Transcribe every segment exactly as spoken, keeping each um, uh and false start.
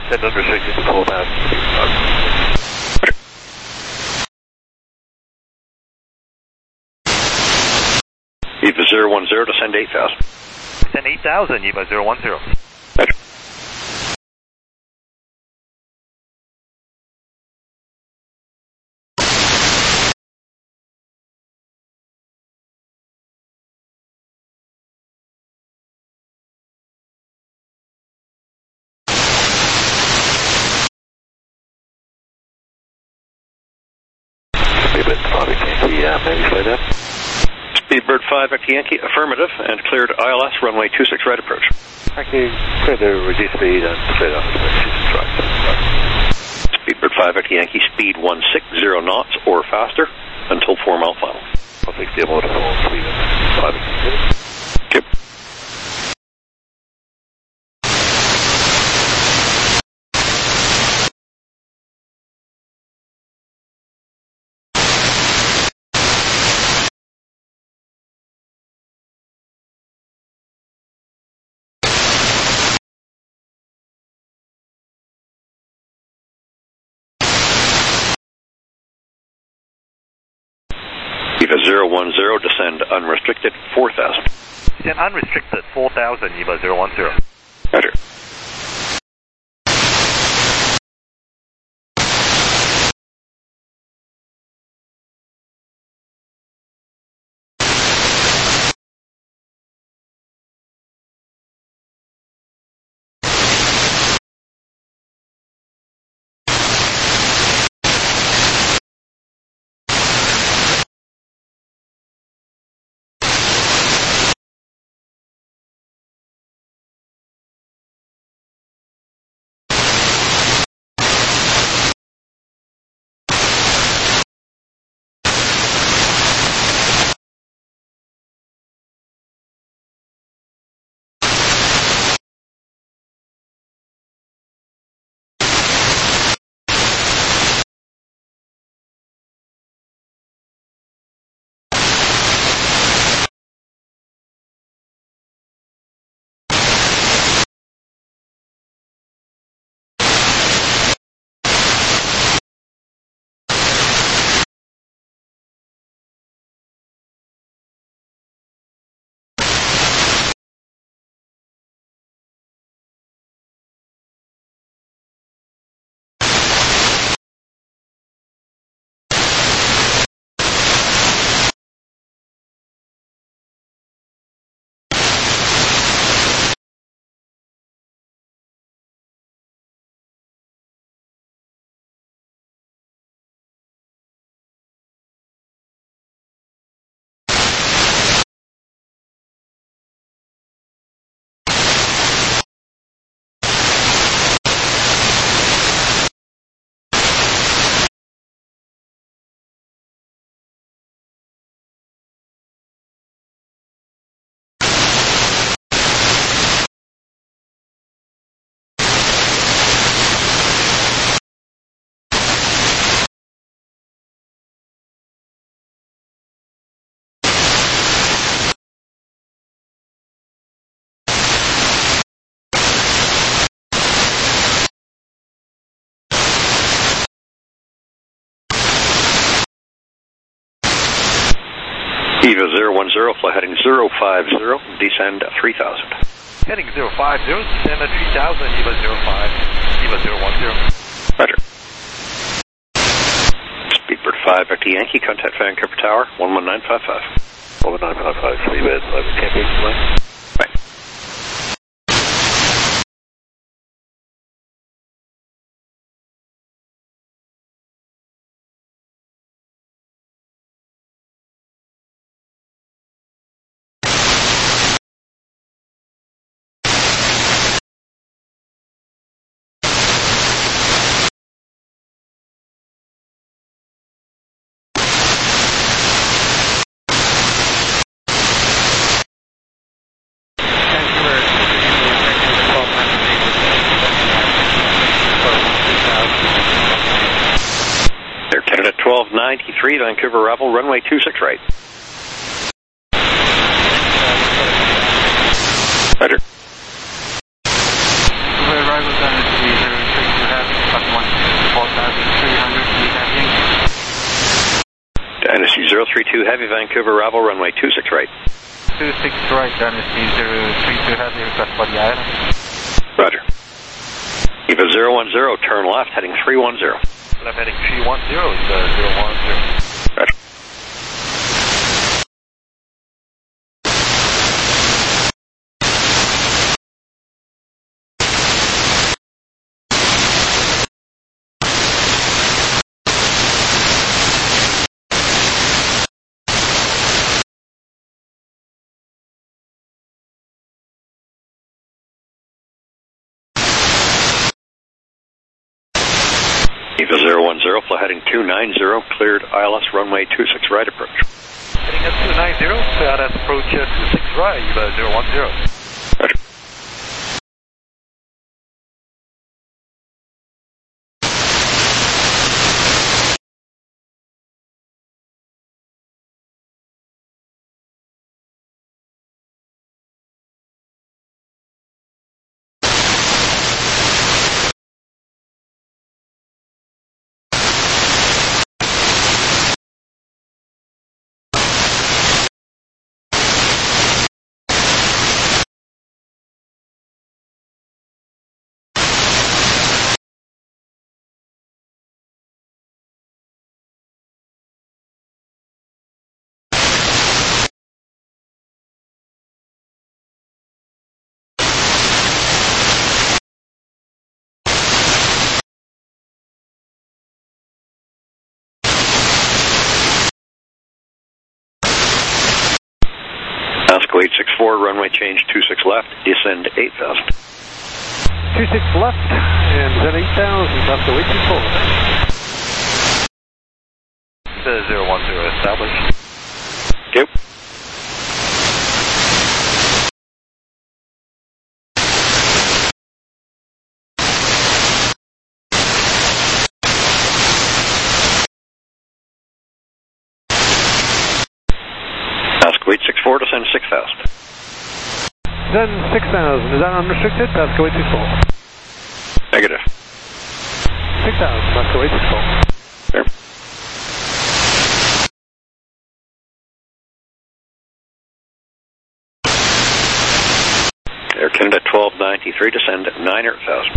Descend unrestricted to four thousand. Eva zero one zero, descend eight thousand. Descend eight thousand, Eva zero one zero. Roger. Speedbird five Yankee, uh, maybe slow down. Speedbird five Echo Yankee, affirmative, and cleared I L S runway two six right approach. Thank you. Clear to reduce speed and clear down to two six right. Speedbird five Echo Yankee, speed one six zero knots or faster until four mile final. one six zero more than speed five Yankee. Okay. Eva zero one zero, descend unrestricted four thousand. Descend unrestricted four thousand, Eva zero one zero. Roger. Eva zero one zero, fly heading zero five zero, descend three thousand. Heading zero five zero, descend at three thousand, Eva zero five, Eva zero one zero. Roger. Speedbird five Echo Yankee, contact Vancouver Tower, one one nine five five. one one nine five five, Speedbird five Yankee, right. Right. twelve ninety-three, Vancouver Rebel, runway two six right. Roger. Arrival time is three two Heavy, Vancouver, Ravel, runway two six right. two six right, Dynasty zero three two Heavy, request body island. Roger. Eva zero one zero, turn left, heading three one zero. Left heading three one zero, Eva zero one zero. Roger. Eva zero one zero, fly heading two nine zero, cleared I L S runway two six right approach. Heading at two nine zero, clear I L S approach uh, two six right, Eva zero one zero. Roger. ASCO eight six four, runway change two six left, descend eight thousand. two six left, and descend eight thousand, ASCO eight six four. Eva zero one zero established. Yep. ASCO eight six four, descend six thousand. Descend six thousand, is that unrestricted? ASCO eight six four. Negative. six thousand, ASCO eight six four. There. Air Canada twelve ninety-three, descend nine thousand.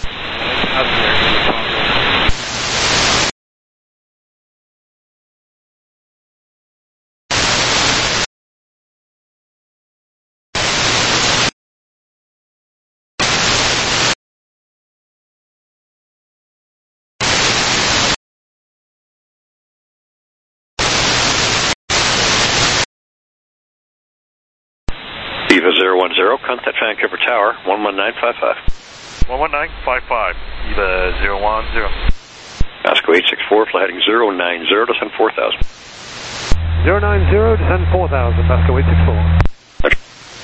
Eva zero one zero, contact Vancouver Tower, one one nine five five. one one nine five five, Eva zero one zero. ASCO eight six four, fly heading zero nine zero, descend four thousand. zero nine zero, descend four thousand, ASCO eight six four. Roger.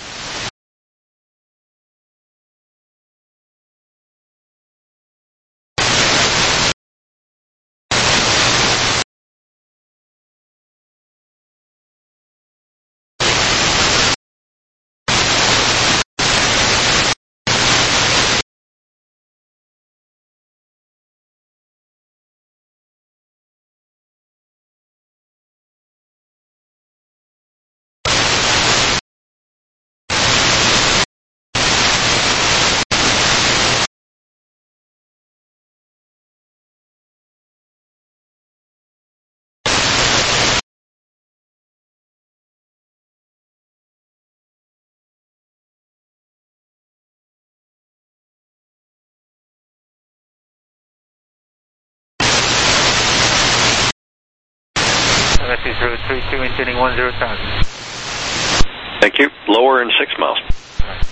Message zero three two, intending one zero thousand. Thank you. Lower in six miles. Right.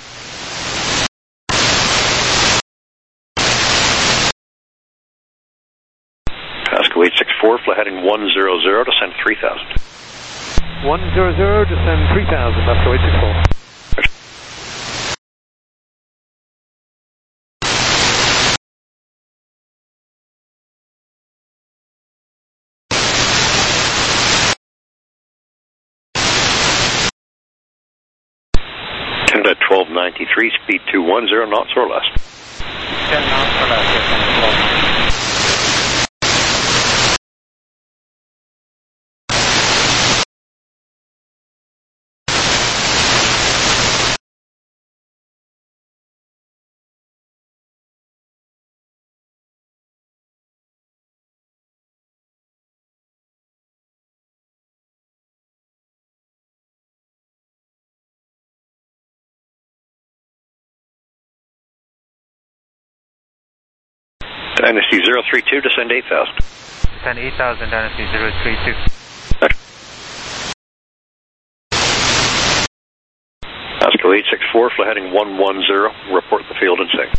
ASCO eight six four, fly heading one zero zero, descend three thousand. one zero zero, descend three thousand, ASCO eight six four. Canada twelve ninety-three, speed two one zero knots or less. ten knots or less, yes, Dynasty zero three two, descend eight thousand. Descend eight thousand, Dynasty zero three two. ASCO eight six four, fly heading one one zero, report the field in sight.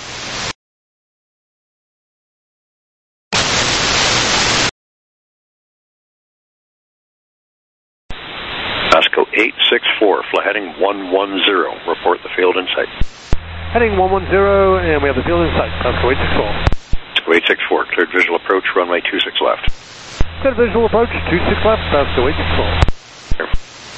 ASCO eight six four, fly heading one one zero, report the field in sight. Heading one one zero, and we have the field in sight. ASCO eight six four. ASCO eight six four, cleared visual approach, runway two six left. Cleared visual approach, two six left, ASCO eight six four. Here.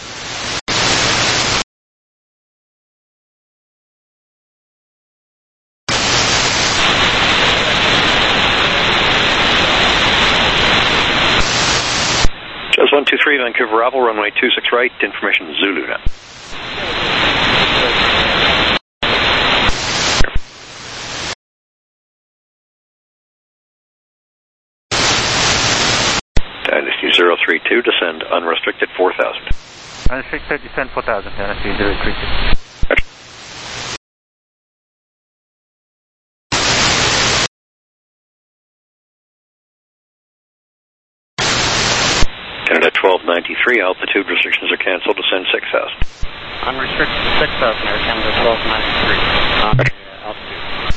Jazz one two three, Vancouver Oval, runway two six right, information Zulu now. Dynasty zero three two, descend unrestricted four thousand. Unrestricted, descend four thousand, Dynasty zero three two. Canada twelve ninety-three, altitude restrictions are cancelled, descend six thousand. Unrestricted six thousand, Air Canada twelve ninety-three. Uh, altitude.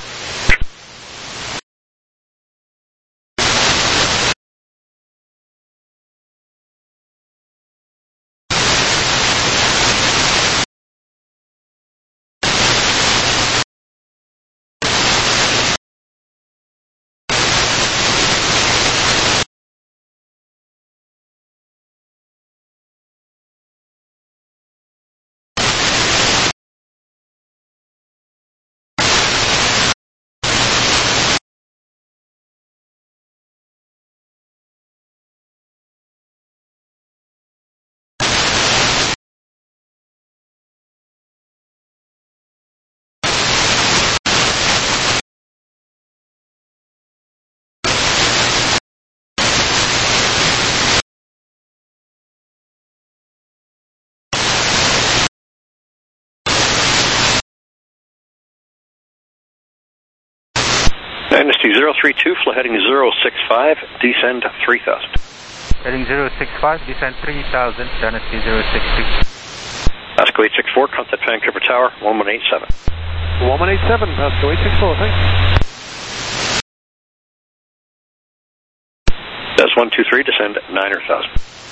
Dynasty zero three two, fly heading zero six five, descend three thousand. Heading zero six five, descend three thousand, Dynasty zero six two. ASCO eight six four, contact Vancouver Tower, one one eight seven. one one eight seven, ASCO eight six four, thanks. Jazz one two three, descend nine thousand.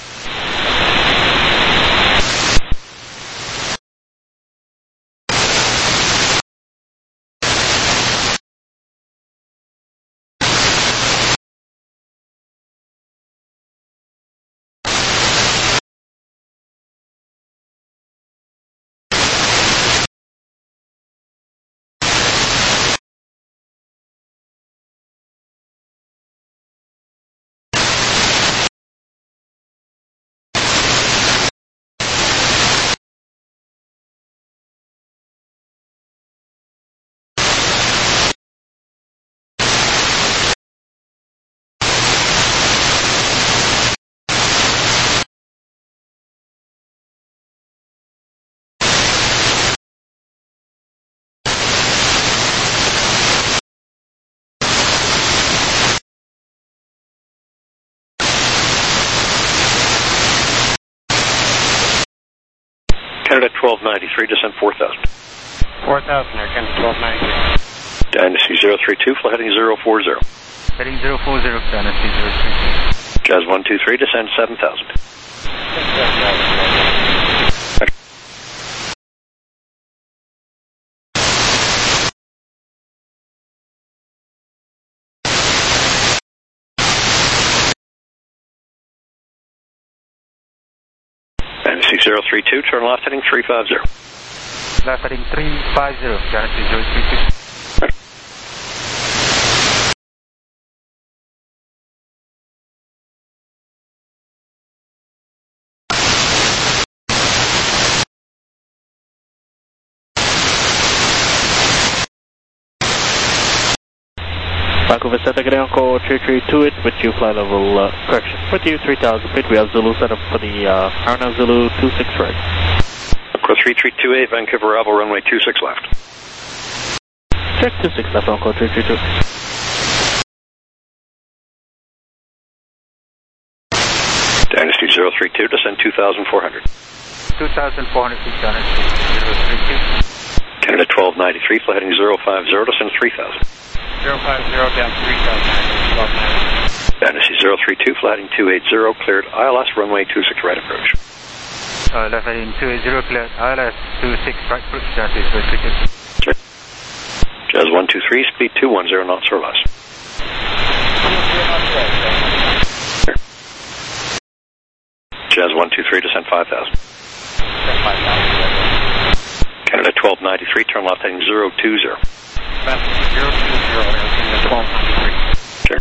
Canada twelve ninety-three, descend four thousand. four thousand, Air Canada twelve ninety-three. Dynasty zero three two, fly heading zero four zero. Heading zero four zero, Dynasty zero three two. Jazz one two three, descend seven thousand. Dynasty zero three two, turn left heading three five zero. Left heading three five zero, Dynasty zero three two. Vancouver Center, getting on call three three two eight with you, fly level, uh, correction, with you three thousand feet, we have Zulu set up for the, uh, Arna Zulu two six right. Encore three three two eight, Vancouver Oval, runway two six left. Check two six left, on call three three two. three two, descend two thousand four hundred. two thousand four hundred feet, down at zero three two. Canada twelve ninety-three, flight heading zero five zero, descend three thousand. zero five zero down three thousand. Fantasy zero three two, flight heading two eighty, cleared I L S, runway two six right approach. Uh, left heading two eighty, cleared I L S two six right approach, down to zero three two. Check. Jazz one two three, speed two one zero knots or less. Jazz one two three, descend five thousand. Canada twelve ninety-three, turn left heading zero two zero. zero two zero, Canada twelve ninety-three. Sure.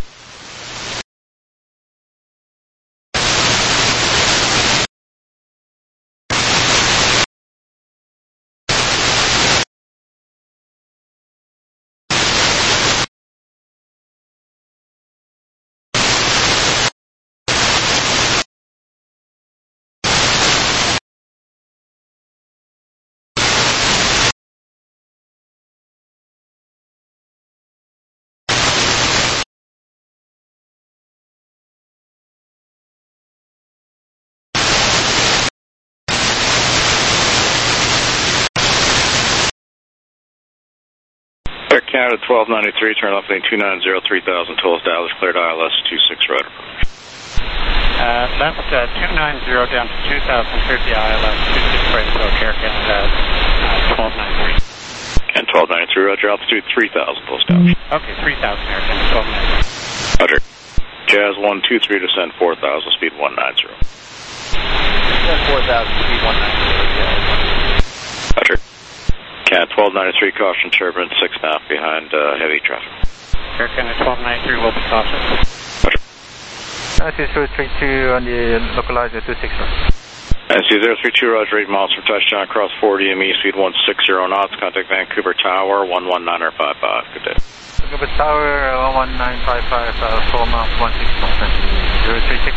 Air Canada twelve ninety-three, turn left heading two nine zero, three thousand, toll established, cleared I L S two six right approach. Uh, left uh, two nine zero down to two thousand, cleared the I L S two six right approach, Air Canada uh, twelve ninety-three. And twelve ninety-three, roger, altitude three thousand, toll established. Okay, three thousand, Air Canada twelve ninety-three. Roger. Jazz one two three, descend four thousand, speed one nine zero. Descend four thousand, speed one nine zero, yeah. Roger. Cat twelve ninety-three, caution turbulence, six and a half behind uh, heavy traffic. Air Canada twelve ninety-three will be cautious. Roger. That's zero three two on the localizer two six right. N C zero three two, roger, eight miles from touchdown, cross forty M E, speed one six zero knots, contact Vancouver Tower, one one nine five five, good day. Vancouver Tower, one one nine five five, uh, four miles, one six knots, zero three six.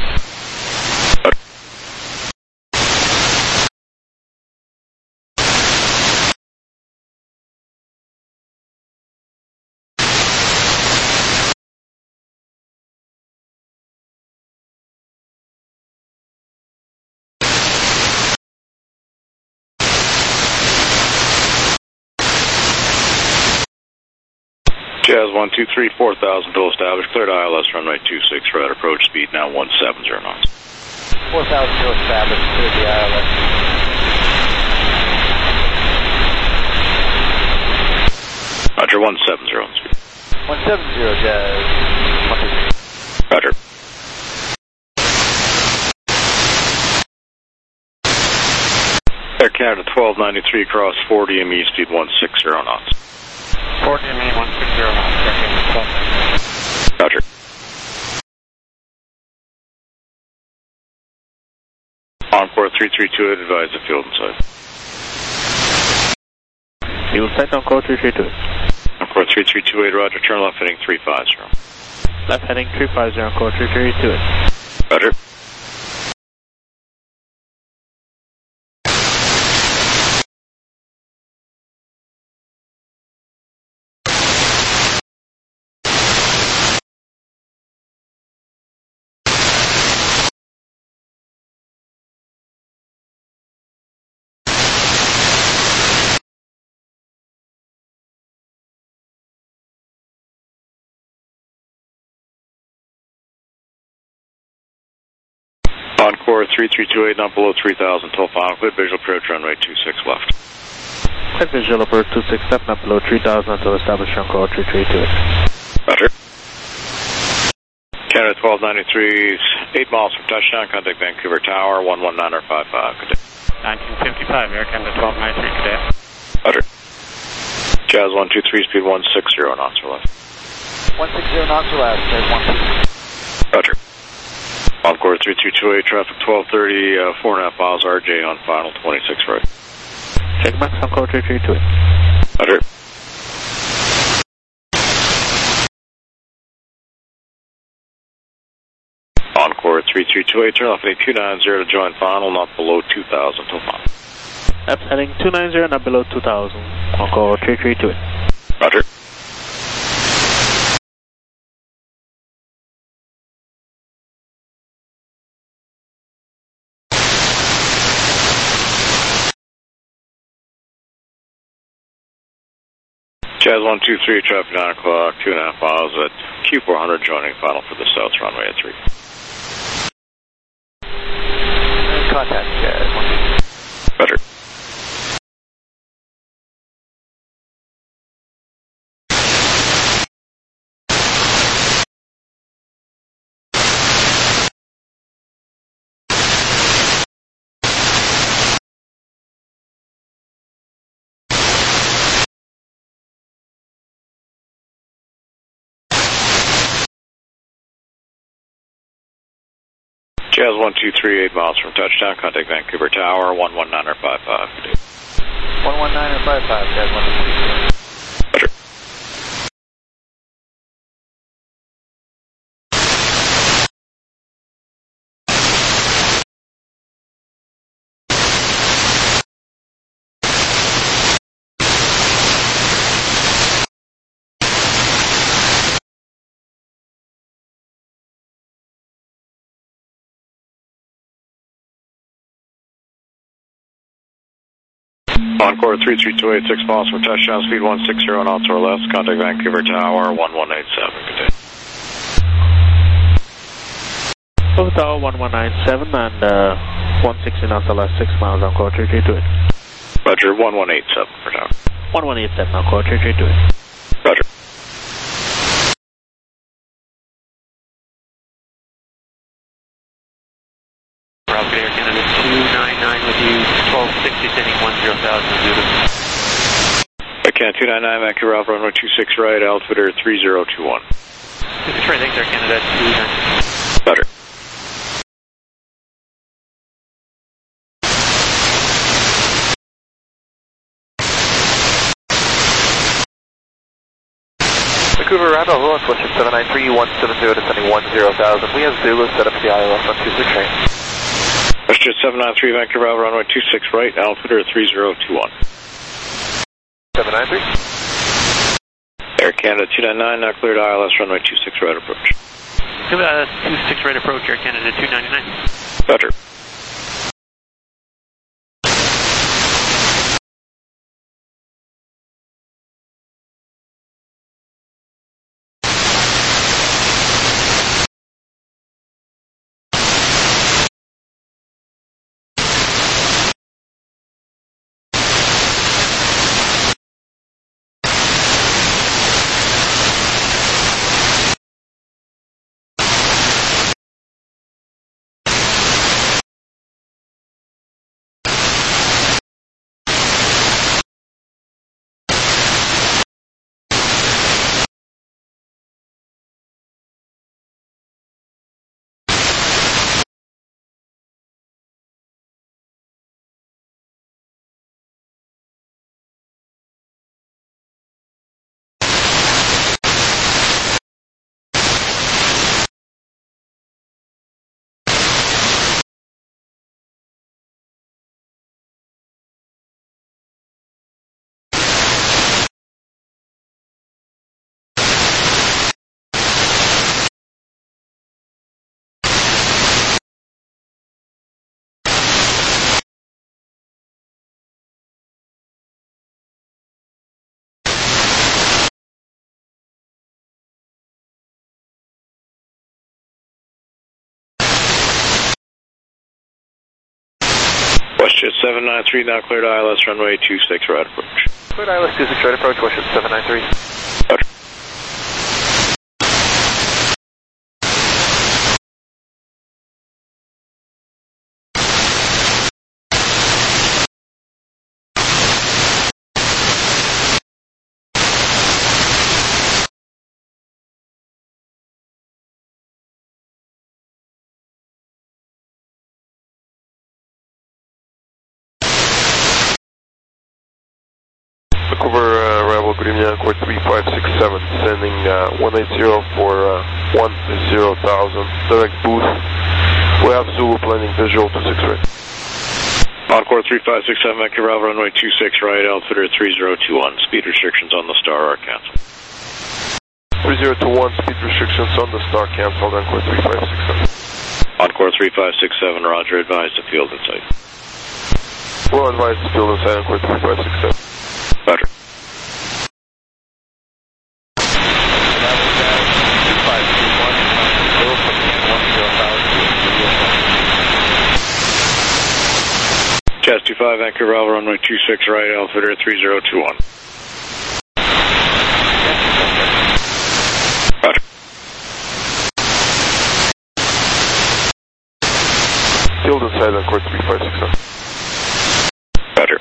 Jazz one two three, four thousand, toll established, cleared I L S, runway two six right approach, speed now one seven zero knots. four thousand toll established, cleared the I L S. Roger, one seven zero on speed. one seven zero, Jazz. Roger. Air Canada twelve ninety-three, cross forty M E, speed one six zero knots. forty M E, one six zero knots, Air Canada twelve ninety-three. Roger. Encore three three two eight, advise the field inside. Fuel sight Encore three three two. Encore three three two eight, roger, turn left heading three five zero. Left heading three five zero, Encore three three two. Roger. Encore three three two eight, not below three thousand, toll final, clear visual approach, runway two six left. Clear visual approach two six left, not below three thousand until established Encore three three two. Roger. Canada twelve ninety-three, eight miles from touchdown, contact Vancouver Tower, one one nine five five, good day. nineteen fifty-five, Air Canada twelve ninety-three, good day. Roger. Jazz one two three, speed one six zero knots or less. one six zero knots or less, Jazz one two three. Roger. Encore three three two eight, traffic twelve thirty, uh, four and a half miles, R J on final, twenty-six right. Check max Encore three three two. Roger. Encore three three two eight, turn off heading two nine zero to join final, not below two thousand till final. Left heading two nine zero, not below two thousand. Encore three three two. Roger. Jazz one two three, traffic nine o'clock, two and a half miles at Q four hundred, joining final for the south runway at three. Contact Jazz. Better. Jazz one two three, eight miles from touchdown, contact Vancouver Tower, one one nine five five. one one nine five five, Jazz one two three. Better. Encore three three two eight, six miles from touchdown, speed one sixty knots or less, contact Vancouver Tower, one one eight seven. Good day. Over Tower one one nine seven and uh, one sixty knots or less, six miles, Encore three three two eight. Roger, one one eight seven for tower. one one eight seven, Encore three three two eight. Roger. Rocket Air Canada two nine nine with you, twelve sixty, sending one zero thousand Zulu. Can two nine nine, Vancouver Alpha runway two six right, altimeter three zero two one. two six right, thanks Air Canada two nine. Better. Vancouver Randall, Willis, Western seven nine three, one seven zero, descending one zero thousand. We have Zulu set up the I L S on two six right. Western seven nine three, Vancouver Alpha runway two six right, altimeter three zero two one. seven nine three. Air Canada two nine nine, now cleared I L S runway two six right approach. two six right approach, Air Canada two nine nine. Better. Westjet seven nine three, now cleared I L S runway two six right approach. Cleared I L S two six right approach, Westjet seven nine three. Roger. Vancouver uh, Rebel, good evening, Encore three five six seven, sending uh, one eight zero for uh, one zero thousand, direct boost. We have Zulu planning visual two six right. Encore three five six seven, Vancouver Alpha runway two six right, altimeter three zero two one, speed restrictions on the Star are canceled. three zero two one, speed restrictions on the Star canceled, Encore three five six seven. Encore three five six seven, roger, advise the field in sight. Well advised, field inside, Encore three five six seven. Roger. five, Vancouver Alpha, runway two six right, altimeter three zero two one. Roger. Field inside on course three five six seven. Roger.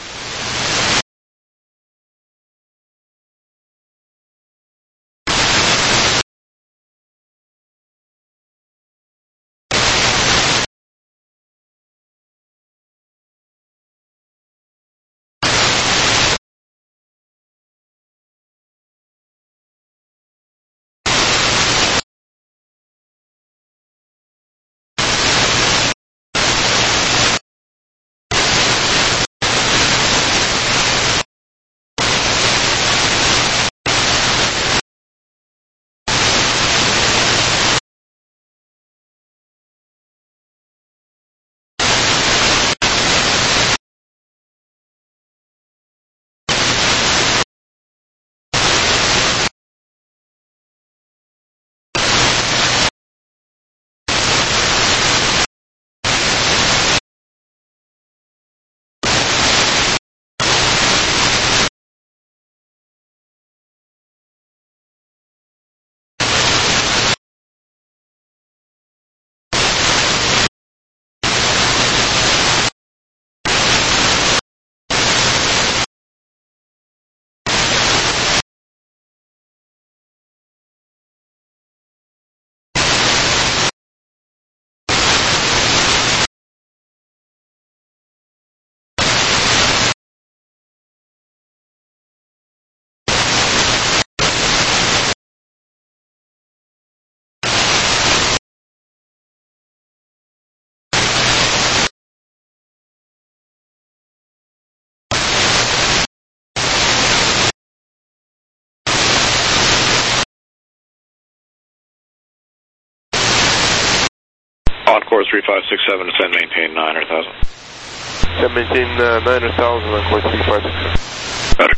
On course three five six seven, descend, maintain nine hundred thousand. Descend, maintain uh, nine hundred thousand on course three five six seven. Roger.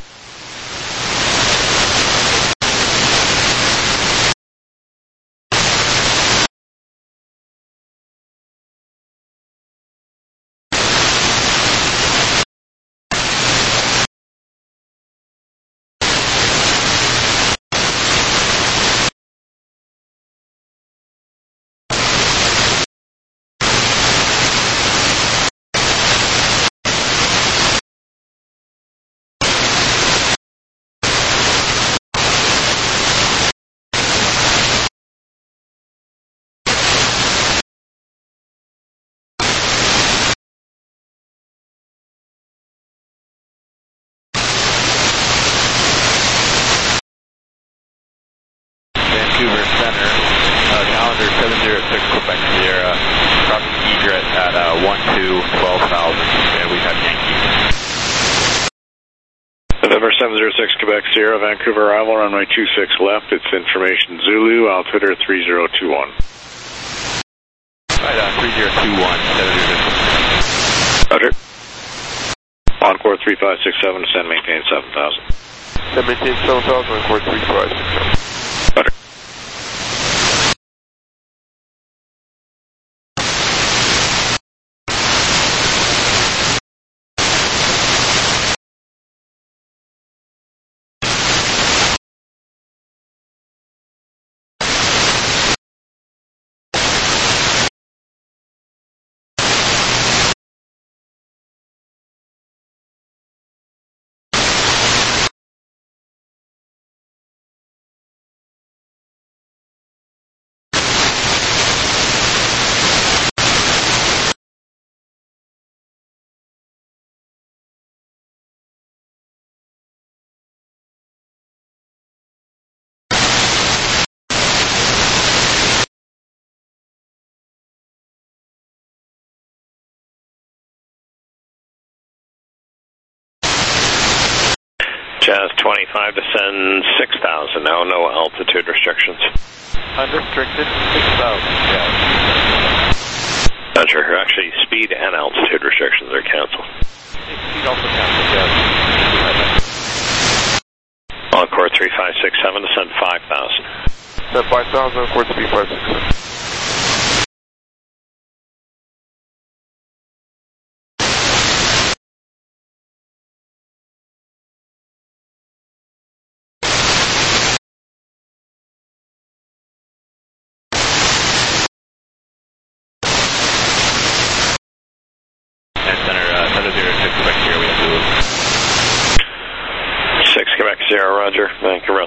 Vancouver Center, uh, calendar seven zero six Quebec Sierra, crossing egret at uh, one two, twelve thousand, and we have Yankee. November seven zero six Quebec Sierra, Vancouver arrival, runway two six left, it's information Zulu, altimeter three zero two one. Right, uh, three zero two one, seven zero six. Roger. Encore three five six seven, descend, maintain seven thousand. Descend, maintain seven thousand on course three five six seven. Roger. Jazz twenty-five, descend six thousand now, no altitude restrictions. Unrestricted, six thousand, yeah. Roger, actually speed and altitude restrictions are canceled. Speed also canceled, yes. Encore three five six seven, descend five thousand. Descend five thousand on course three five six seven.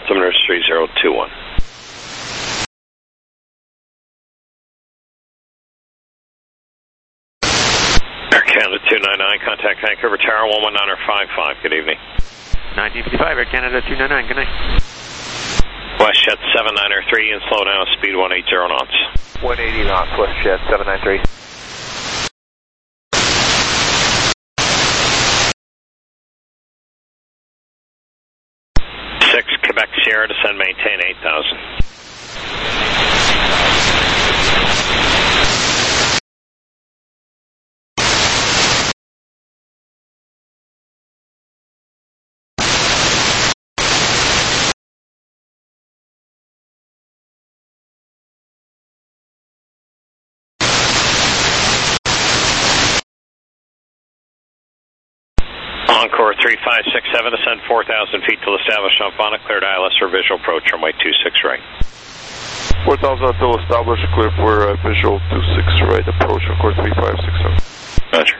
altimeter is three zero two one. Air Canada two nine nine, contact Vancouver Tower one one nine five five. Good evening. nineteen fifty-five, Air Canada two nine nine, good night. WestJet seven nine three and slow down, speed one eighty knots. one eighty knots, WestJet seven nine three. six Quebec Sierra, descend, maintain eight thousand. Encore three five six seven, descend four thousand feet till established on Bonnet, cleared I L S for visual approach, runway two six right. four thousand until established, clear for uh, visual two six right, approach, Encore three five six seven. Roger.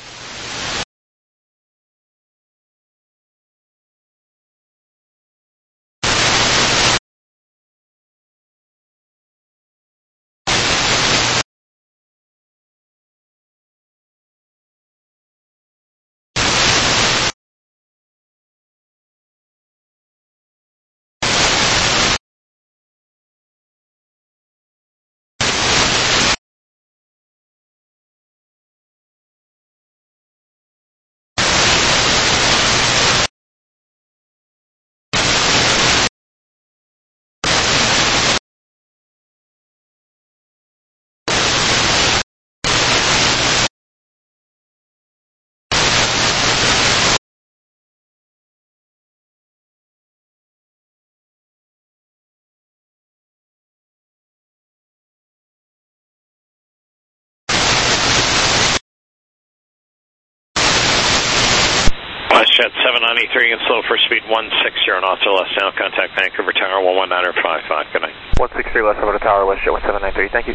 WestJet seven ninety-three and slow for speed one sixty knots or less now. Contact Vancouver Tower one one nine five five. Good night. one sixty less over the tower, WestJet one seven nine three. Thank you.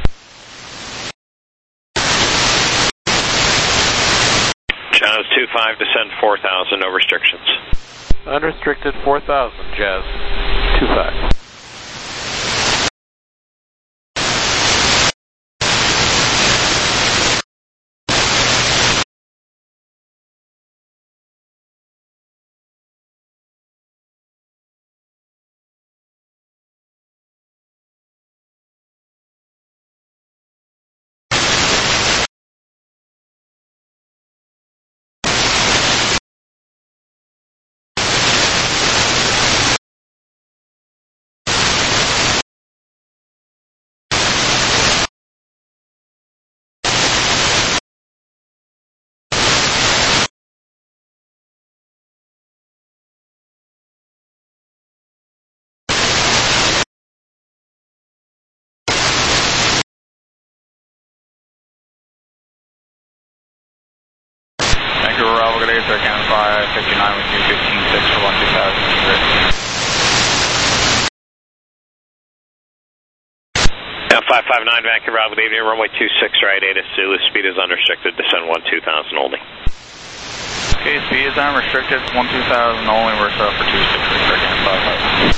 Jazz two five, descend four thousand, no restrictions. Unrestricted four thousand, Jazz two five. Vancouver Bravo, good day, sir, Canada five fifty-nine with you, fifteen six for one two thousand. F five five nine, Vancouver Bravo, good evening, runway two six right, eight Zulu, speed is unrestricted, descend one two thousand only. Okay, speed is unrestricted, one two thousand only, we're set up for two six right, Canada five five.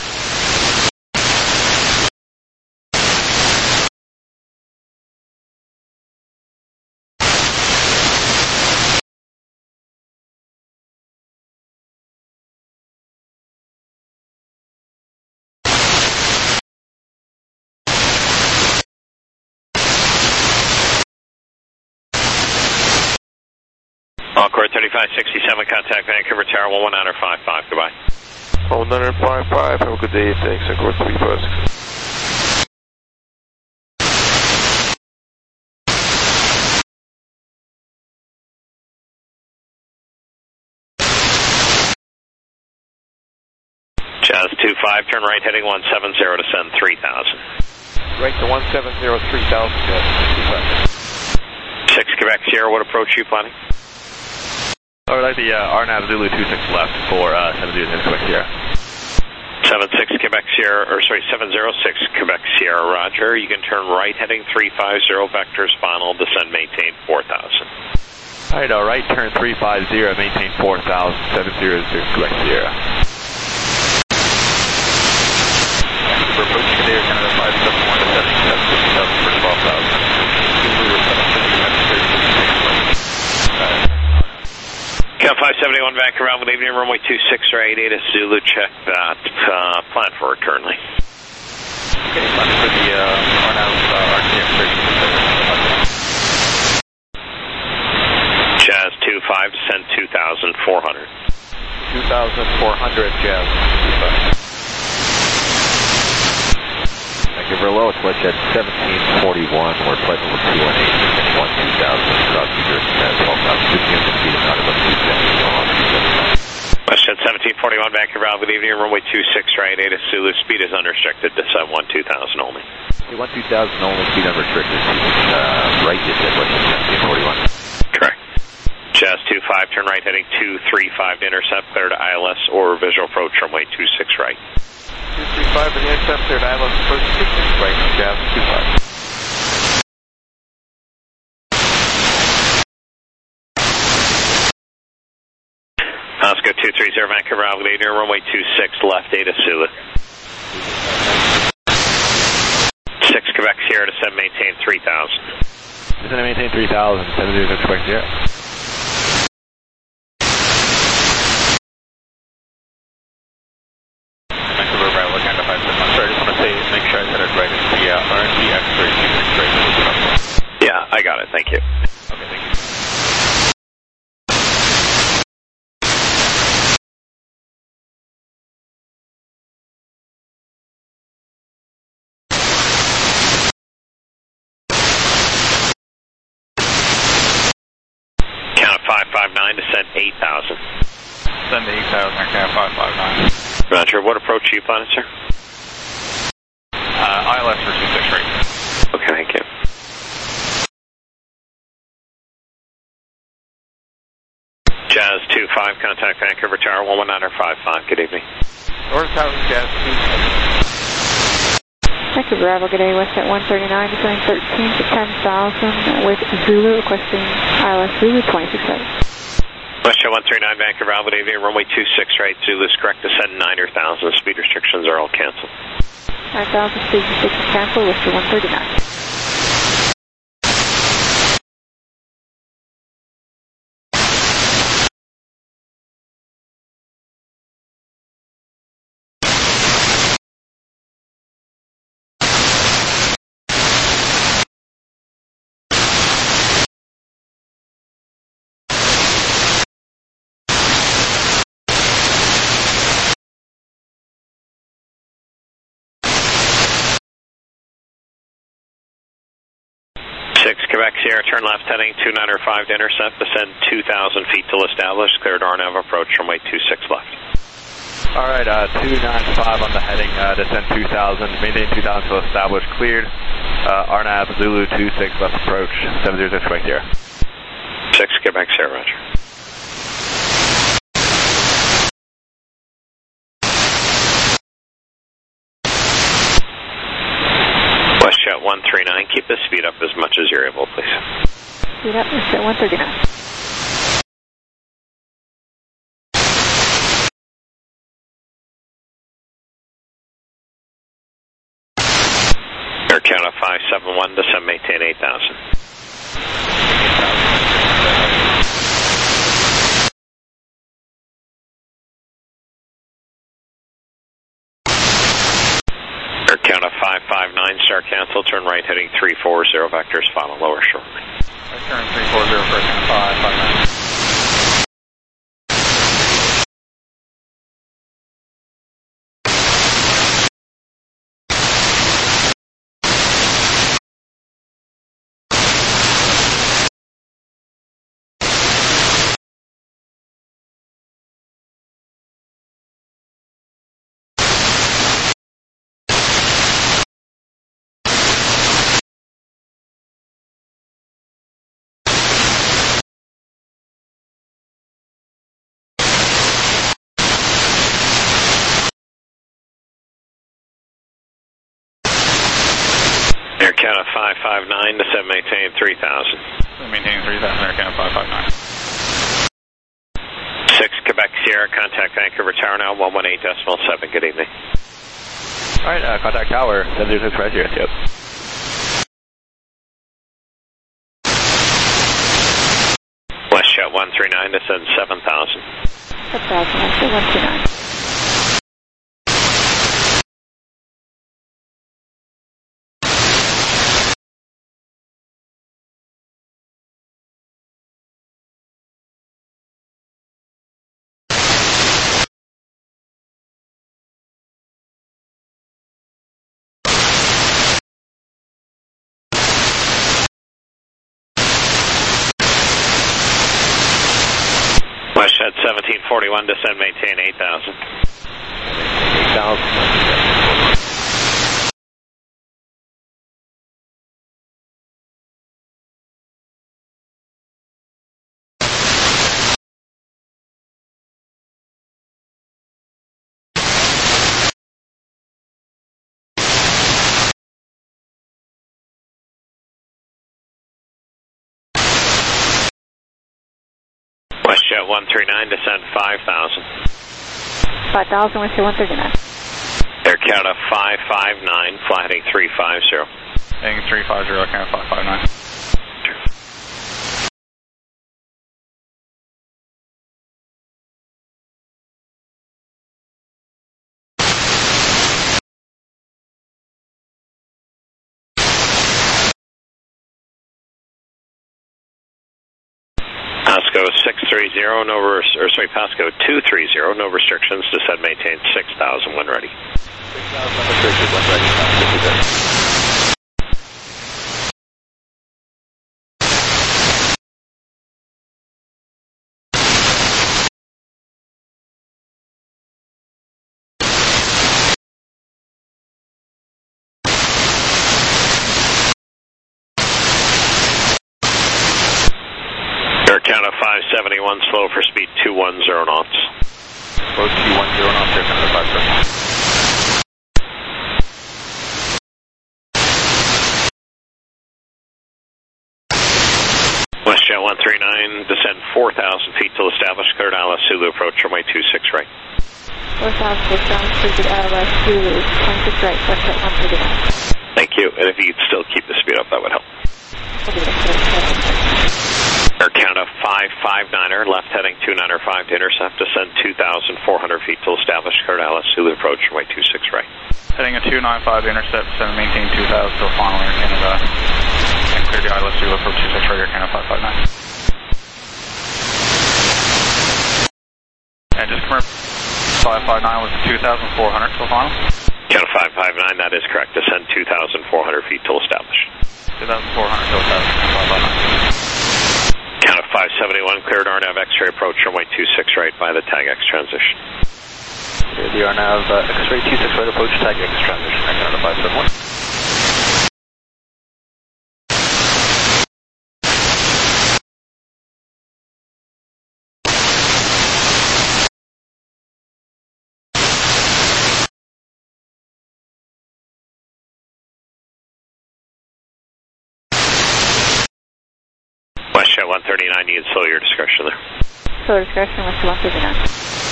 Encore thirty-five sixty-seven, contact Vancouver Tower one one nine five five, goodbye. one one nine five five, have a good day, thanks, Encore three five six. Jazz two five, turn right heading one seven zero, descend three thousand. Right to one seven zero, three thousand, six Quebec Sierra, what approach are you planning? I would like the uh, R NAV Zulu two six left for uh, seven zero six Quebec Sierra. seven six Quebec Sierra, or sorry, seven zero six Quebec Sierra, roger. You can turn right heading three five zero, vectors final, descend, maintain four thousand. Alright, alright, turn three five zero, maintain four thousand, seven zero six Quebec Sierra. five seventy-one Vancouver, good evening, runway two six right, eight Zulu, check that, uh, plan for it currently. Okay, plan for the uh, R N A V uh, R T X thirty-six. Jazz two five, descend two thousand four hundred. two thousand four hundred, Jazz. Vancouver low, it's wish at seventeen forty-one, we're flight level two one eight, and one two thousand, cross Eager at twelve thousand, fifty units of speed, not about two seventy. West at seventeen forty-one, Vancouver, good evening, runway two six right, eight Zulu, speed is unrestricted, descend one two thousand only. Okay, one two thousand only, speed unrestricted, uh, right, you said, West at seventeen forty-one. Correct. Jazz two five, turn right heading two three five to intercept, clear to I L S or visual approach runway two six right. two three five and the intercept, clear to I L S approach two six right, Jazz two five. Oscar two three zero, Vancouver, good evening, runway two six left, eight Zulu. six Quebec Sierra, descend, maintain three thousand. Descend and maintain three thousand, seven zero Quebec Sierra. Vancouver, Bravo, Canada five seven one. Sorry, I just want to say, make sure I said it right. It's the uh, R N T X thirty-six right. Yeah, I got it, thank you. Okay, thank you. five five nine, descend eight thousand. Descend eight thousand, okay, five five nine. Roger, what approach are you planning, sir? Uh, I L S for two six right. Okay, thank you. Jazz two five, contact Vancouver Tower one one nine five five, good evening. North Tower, Jazz two five. Vancouver, Bravo, good day, West at one thirty-nine, descending thirteen to ten thousand with Zulu, requesting I L S Zulu twenty-six seven. West at one thirty-nine, Vancouver, good evening, runway two six right, Zulu is correct, descend nine thousand, speed restrictions are all canceled. nine thousand, speed restrictions canceled, West at one thirty-nine. six Quebec Sierra, turn left heading two nine five to intercept, descend two thousand feet till established, cleared R N A V approach runway two six left. Alright, uh, two nine five on the heading, uh, descend two thousand, maintain two thousand till established, cleared, uh, R N A V Zulu two six left approach, seven zero six Quebec Sierra. six Quebec Sierra, roger. WestJet one three nine, keep the speed up as much as you're able, please. Speed up, West at one thirty-nine. Air Canada five seven one, descend, maintain eight thousand. Air Canada five five nine, start cancel, turn right heading three four zero, vectors final lower shortly. Turn three four zero for five five nine. Air Canada five five nine, descend, maintain three thousand. Maintain three thousand, Air Canada five five nine. six Quebec Sierra, contact Vancouver Tower now, one one eight decimal seven, good evening. Alright, uh, contact Tower, seven zero six right here, yep. WestJet one three nine, descend seven thousand. seven thousand, Westjet one two nine. WestJet seventeen forty-one, descend, maintain eight thousand. eight thousand. WestJet one three nine, descend five thousand. five thousand, Westjet one thirty-nine. Air Canada five five nine, fly heading three five zero. Heading three five zero, Canada five five nine. Pasco six three zero, no res or sorry, Pasco two three zero, no restrictions, descend, maintain six thousand when ready. six thousand unrestricted when ready. Air Canada five seventy-one, slow for speed two one zero knots. Slow two one zero knots, Air Canada five seventy-one. WestJet one three nine, descend four thousand feet till established, cleared I L S Zulu, approach runway two six right. four thousand six hundred, cleared I L S Zulu, twenty-six right, Westjet one thirty-nine. Thank you, and if you could still keep the speed up, that would help. Air Canada five five niner, left heading two niner five to intercept, descend two thousand four hundred feet till established, cleared I L S Zulu, approach runway two six right. Heading a two nine five to intercept, descend, maintain two thousand till final, Air Canada. And clear the I L S Zulu, approach two six right, Air Canada five five nine. And just confirm five five nine was two thousand four hundred till final? Canada five five nine, that is correct, descend two thousand four hundred feet till established. two thousand four hundred till established, five five nine. Canada five seventy-one, cleared R NAV X-ray, approach runway two six right by the Tag X transition. The R NAV uh, X-ray two six right, approach Tag X transition, Air Canada five seventy-one. WestJet one thirty-nine, you can slow your discretion there. Slow discretion, Westjet one thirty-nine.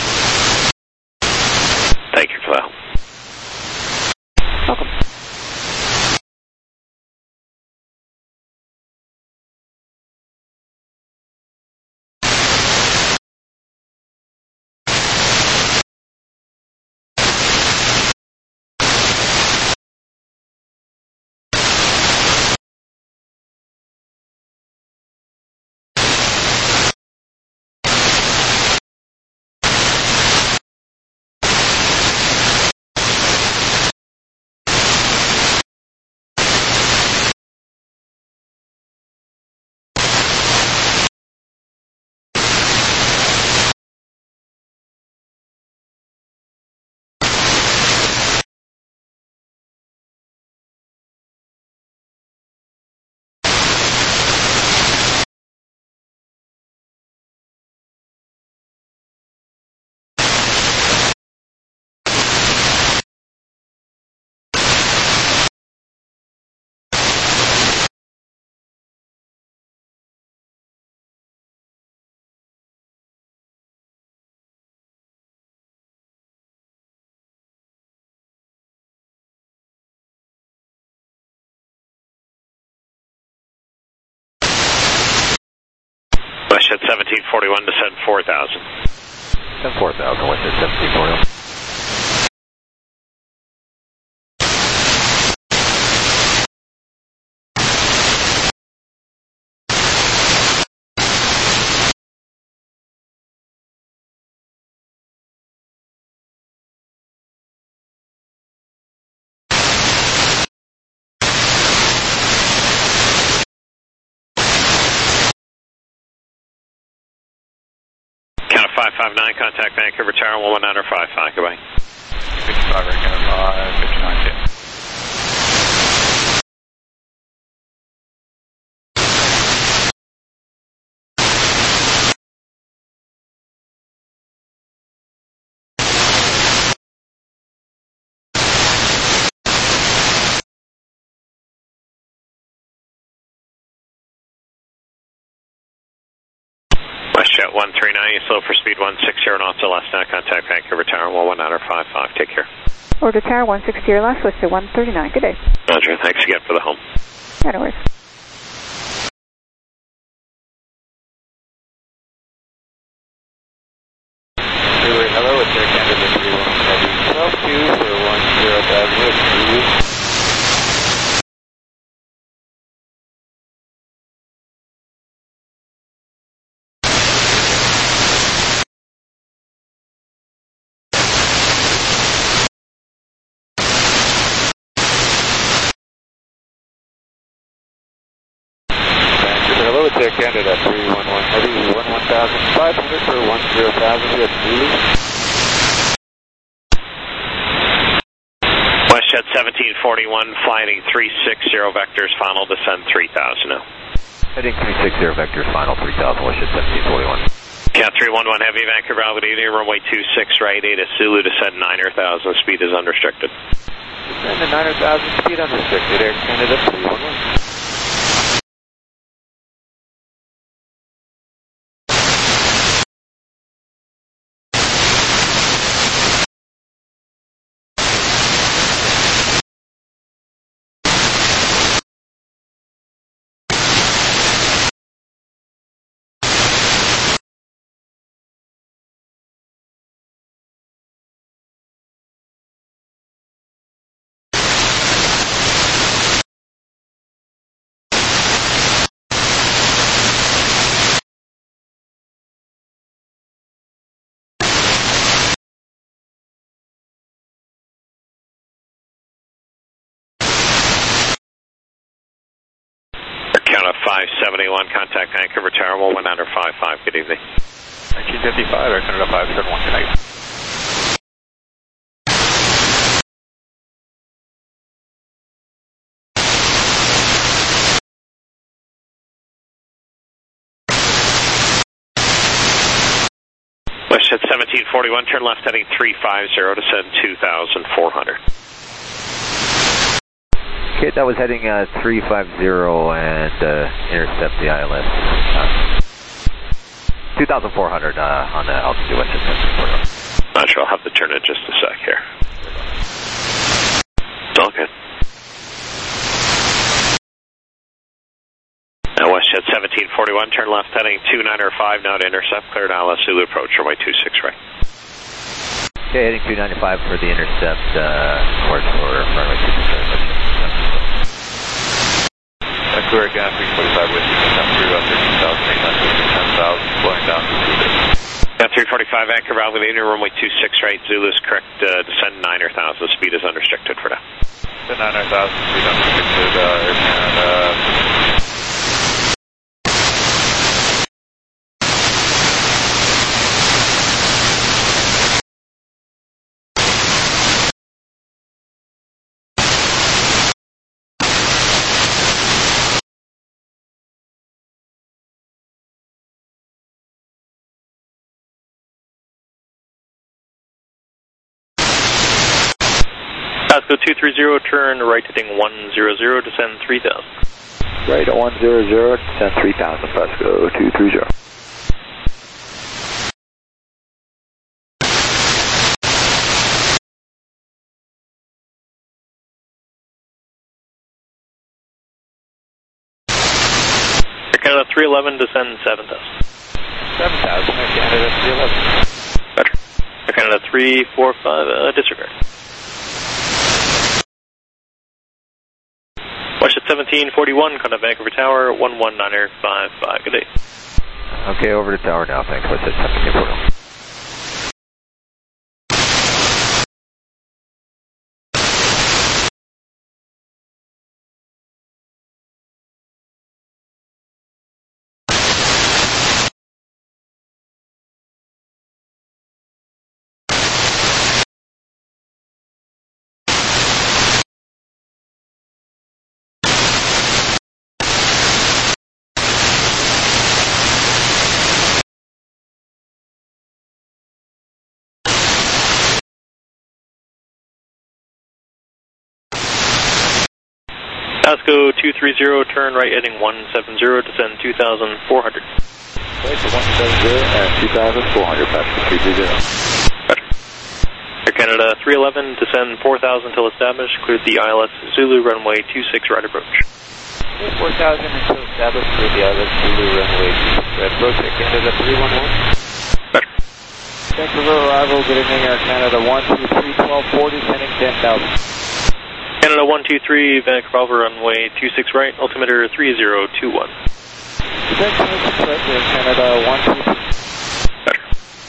Thank you for that. Welcome. Westjet seventeen forty-one, descend four thousand. Descend four thousand, Westjet seventeen forty-one. five five nine, contact Vancouver Tower, one one nine five five, goodbye. fifty-five, Air five, fifty-nine, K. Westjet one three nine, you slow for speed one six zero knots or less now, contact Vancouver Tower, one one nine five five, take care. Order Tower one sixty or less, Westjet one thirty-nine, good day. Roger, thanks again for the home. Yeah, no worries. Hello, it's Air Canada three one one twelve two for one zero thousand. Hello, it's Air Canada three one one Heavy, one one thousand five hundred for one zero thousand, you have Zulu. Westjet seventeen forty-one, flying three six zero vectors, final descend three thousand now. Heading three six zero vectors, final three thousand, Westjet seventeen forty-one. Cat three one one Heavy, Vancouver Alpha runway two six right, eight Zulu, descend nine thousand, speed is unrestricted. Descend to nine thousand, speed unrestricted, Air Canada three one one. Count of five seventy-one, contact Vancouver Tower, one one nine five five, good evening. nineteen fifty-five, Air Canada five seven one, good night. Westjet seventeen forty-one, turn left heading three five zero, descend two thousand four hundred. Okay, that was heading uh, three five zero and uh, intercept the I L S. Uh, two thousand four hundred uh, on the altitude Westjet seventeen forty-one. Not sure, I'll have to turn it just a sec here. It's all good. Now Westjet seventeen forty-one, turn left heading two nine five now to intercept, cleared I L S Zulu approach, runway two six right. Okay, heading two ninety-five for the intercept, uh, course for runway two six right. Vancouver again, three forty-five with you, through uh, thirteen thousand eight hundred, ten thousand, flowing down to two bits. Yeah, three forty-five, Vancouver Alpha, runway two six right, Zulu's correct, uh, descend nine thousand, speed is unrestricted for now. The nine thousand, speed unrestricted, uh, Air Canada. Pasco two three zero, turn right heading one zero zero, descend three thousand. Right at one zero zero, descend three thousand, Pasco two three zero. Air Canada three eleven, descend seven thousand. seven thousand, Air Canada three eleven. Roger. Air Canada three four five, uh, disregard. Westjet seventeen forty-one, contact Vancouver Tower, one one nine five five, good day. Okay, over to tower now, thanks. Westjet seventeen forty-one. Pasco two three zero, turn right heading one seven zero, descend two thousand four hundred. Okay, so one seven zero and two thousand four hundred, Pasco three three zero. Roger. Air Canada three eleven, descend four thousand till established, cleared the I L S Zulu runway two six right approach. four thousand until established, cleared the I L S Zulu runway two six right approach, Air Canada three one one. Roger. Vancouver arrival, good evening, Air Canada one two three, twelve forty, sending ten thousand. Canada one two three, Vancouver runway two six right, altimeter three zero two one. Descend two six right, Air Canada one two three. Roger.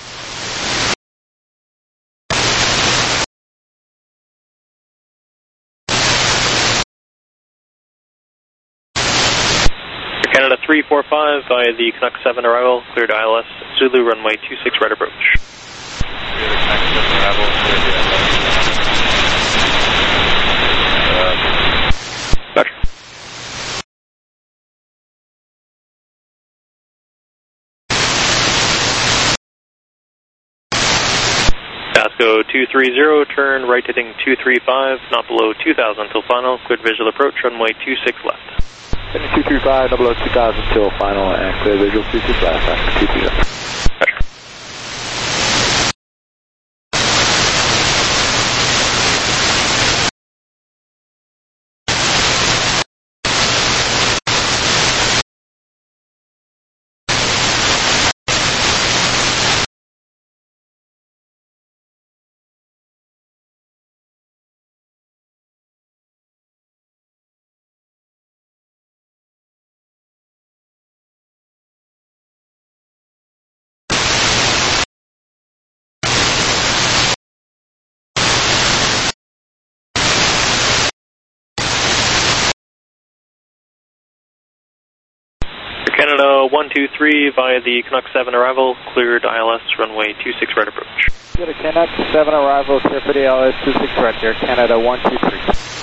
Air Canada three four five, via the Canuck seven arrival, cleared I L S Zulu runway two six right approach. Clear the Canuck seven arrival, clear the I L S. Roger. Pasco two three zero, turn right heading two three five, not below two thousand till final, cleared visual approach, runway two six left. Heading two three five, not below two thousand till final, and clear visual two six left, Pasco two three zero. Roger. Canada one two three, via the Canuck seven arrival, cleared I L S runway two six right approach. Good, a Canuck seven arrival, clear for the I L S two six right, Air Canada one two three.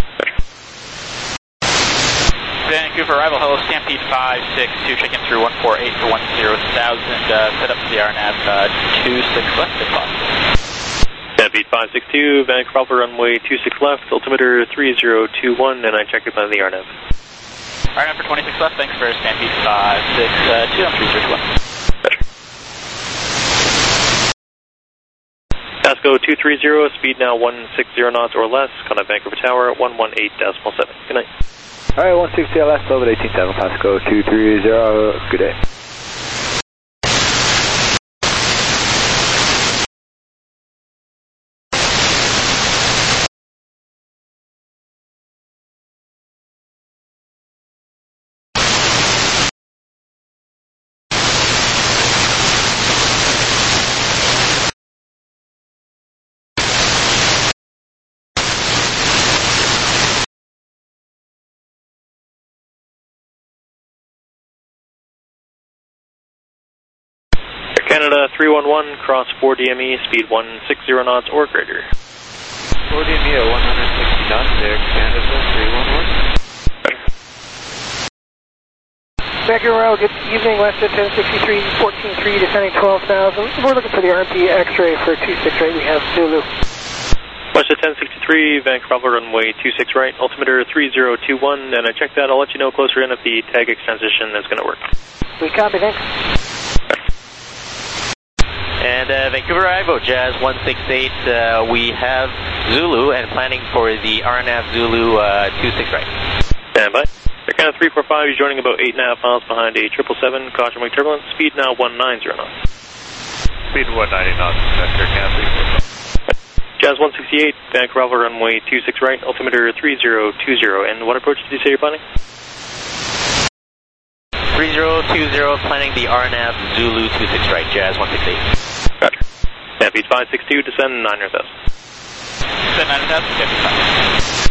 Vancouver arrival, hello, Stampede five six two, checking through one four eight for one zero thousand, uh, set up for the R N A V uh, two six left if possible. Stampede five six two, Vancouver runway two six left, altimeter three zero two one, and I checked it by the R N A V. R N A V for twenty-six left, thanks for Stampede five six two on three zero two one. Roger. Pasco two three zero, speed now one six zero knots or less, contact Vancouver Tower, one one eight decimal seven. Good night. Alright, one sixty L S, over eighteen seven, Pasco two three zero, good day. Canada three one one, cross four D M E, speed one six zero knots or greater. four D M E at one sixty knots, Air Canada three one one. Vancouver Royal, good evening, Westjet ten sixty-three, fourteen three, descending twelve thousand. We're looking for the R M P X-ray for two six right, we have Zulu. Westjet ten sixty-three, Vancouver runway two six right, altimeter three zero two one, and I checked that. I'll let you know closer in if the tag X transition is going to work. We copy, thanks. And uh, Vancouver arrival, Jazz one six eight, uh, we have Zulu and planning for the R N A V Zulu uh, two six right. Stand by. Canada three four five, you're joining about eight and a half miles behind a triple seven, caution wing turbulence, speed now one nine zero knots. Speed one ninety knots, Vector Canada three four five. Jazz one sixty-eight, Vancouver runway two six right, altimeter three zero two zero, and what approach did you say you're planning? three zero two zero, planning the R N A V Zulu two six right, Jazz one sixty-eight. Roger. Stampede five six two, descend nine hundred thousand. Descend nine hundred thousand, Stampede five.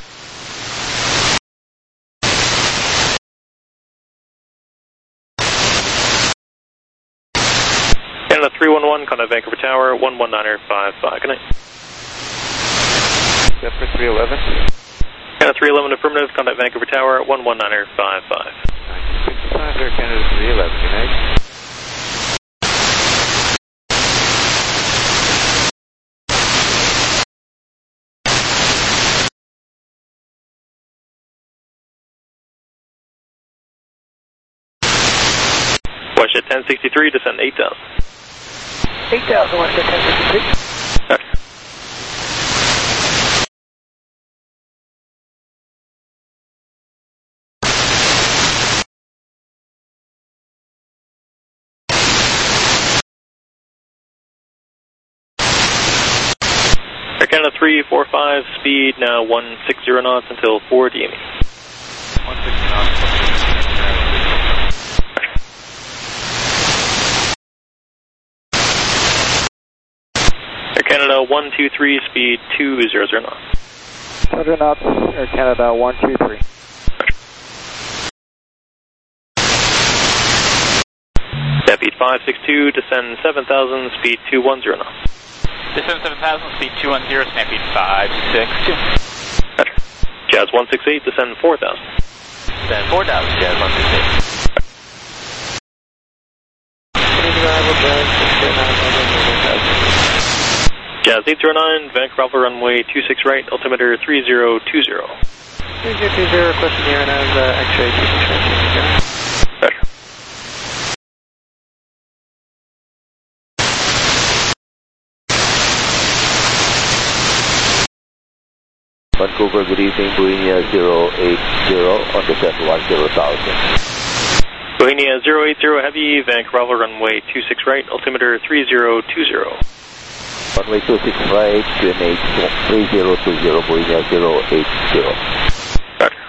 Canada three one one, contact Vancouver Tower, one one nine five five, good night. Zephyr three eleven. Canada three eleven, affirmative, contact Vancouver Tower, one one nine five five. sixty-five there, Canada three eleven, good night. Westjet ten sixty-three, descend eight thousand. eight thousand, Westjet ten sixty-three. Okay. Air Canada three four five, speed now one sixty knots until four D M E. one sixty knots. Air Canada one two three, speed two hundred knots. one hundred knots, Air Canada one two three. Stampede five six two, descend seven thousand, speed two one zero knots. Descend seven thousand, speed two one zero, Stampede five six two. Roger. Jazz one six eight, descend four thousand. Descend four thousand, Jazz one six eight. Jazz eight zero nine, Vancouver runway two six right, altimeter three zero two zero. three zero two zero, requesting the R N A V uh, X-ray two six right. Roger. Vancouver, good evening, Bohemia zero eight zero on the set one zero thousand. Bohemia zero eight zero heavy, Vancouver runway two six right, altimeter three zero two zero. Runway two six right, Q N H three zero two zero, Bohemia zero eight zero. Roger.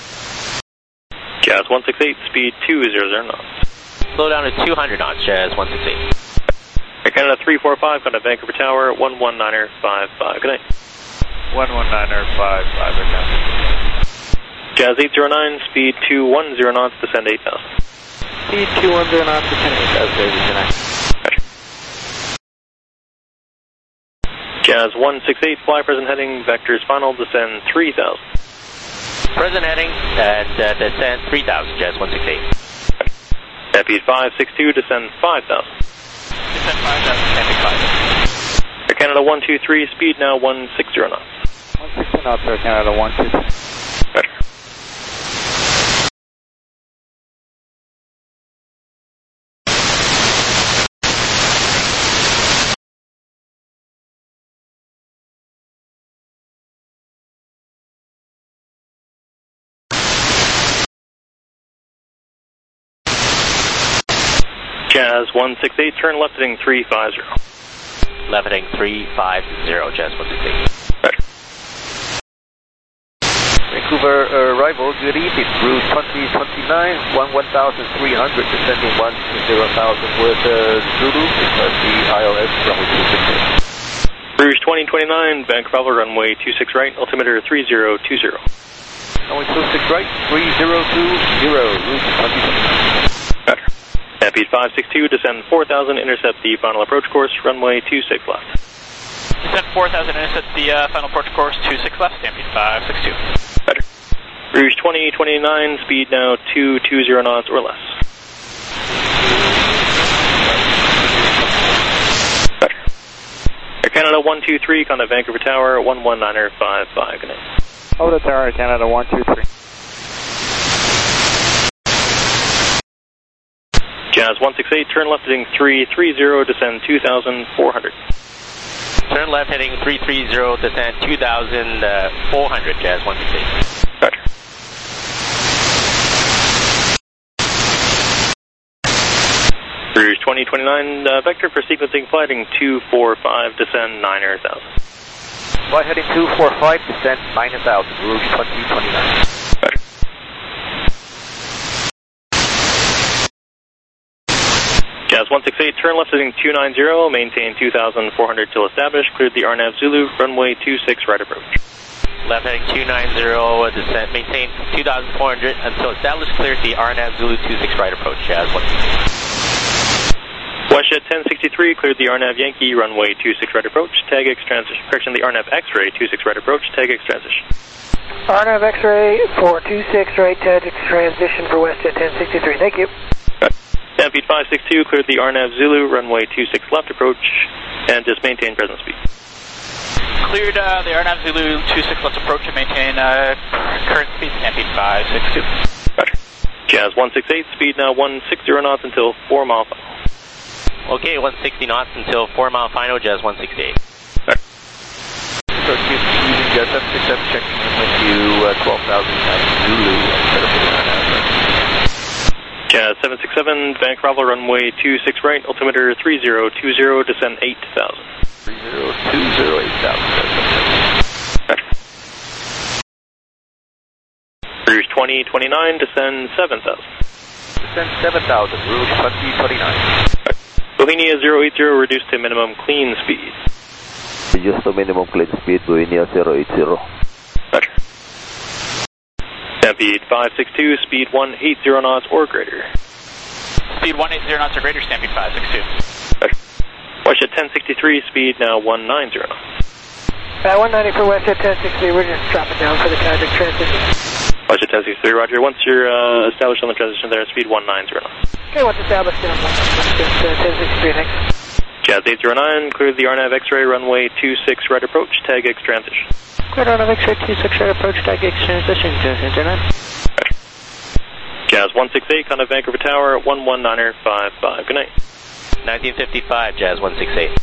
Jazz one six eight, speed two hundred knots. Slow down to two hundred knots, Jazz one six eight. Air Canada three four five, contact Vancouver Tower, one one nine five five, good night. one one nine five five, Air Canada. Jazz eight zero nine, speed two one zero knots, descend eight thousand. Speed two one zero knots, descend eight thousand, good night. Roger. Jazz one six eight, fly present heading, vectors final, descend three thousand. Present heading, and uh, descend three thousand, Jazz one six eight. Stampede five six two, descend five thousand. Descend five thousand, Stampede five. Air Canada one two three, speed now one sixty knots. one sixty knots, Air Canada one two three. Roger. Jazz one six eight, turn left heading three five zero. Left heading three five zero, Jazz one six eight. Roger. Vancouver arrival, good evening, route twenty twenty-nine, one one thousand three hundred, descending one zero thousand with uh, Zulu, because the I L S runway two six eight. Rouge twenty twenty-nine, Vancouver runway two six right, altimeter three zero two zero. Runway two six right, three zero two zero, route twenty twenty-nine. Roger. Stampede five six two, descend four thousand, intercept the final approach course, runway two six left. Descend four thousand, intercept the uh, final approach course, two six left, Stampede five six two. Roger. Rouge twenty twenty-nine, speed now two two zero knots or less. Roger. Air Canada one two three, contact Vancouver Tower, one one nine five five, good night. Over the tower, Air Canada one two three. Jazz one six eight, turn left heading three three zero, descend two thousand four hundred. Turn left heading three three zero, descend two thousand four hundred, Jazz one six eight. Roger. Rouge twenty twenty-nine, uh, vector for sequencing flighting two four five, descend niner one thousand. Flight heading two four five, descend nine thousand, Rouge twenty twenty-nine. Roger. Jazz one six eight, turn left heading two nine zero, maintain two thousand four hundred till established, cleared the R N A V Zulu, runway two six right approach. Left heading two nine zero, descent, maintain two thousand four hundred until established, cleared the R N A V Zulu two six right approach, Jazz one six eight. Westjet ten sixty-three, cleared the R N A V Yankee, runway two six right approach, tag X transition, correction, the R N A V X-ray two six right approach, tag X transition. R N A V X-ray for two six right, tag X transition for Westjet ten sixty-three, thank you. Stampede five six two, cleared the R N A V Zulu, runway two six left approach, and just maintain present speed. Cleared uh, the R N A V Zulu two six left approach and maintain uh, current speed, Stampede five six two. Roger. Jazz one six eight, speed now one sixty knots until four mile final. Okay, one sixty knots until four mile final, Jazz one sixty-eight. Roger. So keep using Jazz seven six seven, checking in with you, uh, twelve thousand Zulu, instead of the R N A V. Jazz seven six seven, Vancouver runway two six right, altimeter three zero two zero, descend eight thousand. three zero two zero, eight thousand. Rouge twenty twenty-nine, descend seven thousand. Descend seven thousand, Rouge twenty twenty-nine. Bohemia zero eight zero, reduced to minimum clean speed. Reduced to minimum clean speed, Bohemia zero eight zero. Roger. Stampede five six two, speed one eighty knots or greater. Speed one eighty knots or greater, Stampede five six two. Roger. Westjet ten sixty-three, speed now one ninety knots. Uh, one ninety for Westjet ten sixty-three, we're just dropping down for the tag X transition. Westjet ten sixty-three, roger. Once you're uh, established on the transition there, speed one ninety knots. Okay, once established, down ten sixty-three, thanks. Jazz eight zero nine, cleared the R N A V X-ray, runway two six right approach, tag X transition. Cleared R N A V X-ray two six right approach, tag X transition, Jazz eight zero nine. Jazz one six eight, contact Vancouver Tower, one one niner five five, good night. nineteen fifty-five, Jazz one six eight.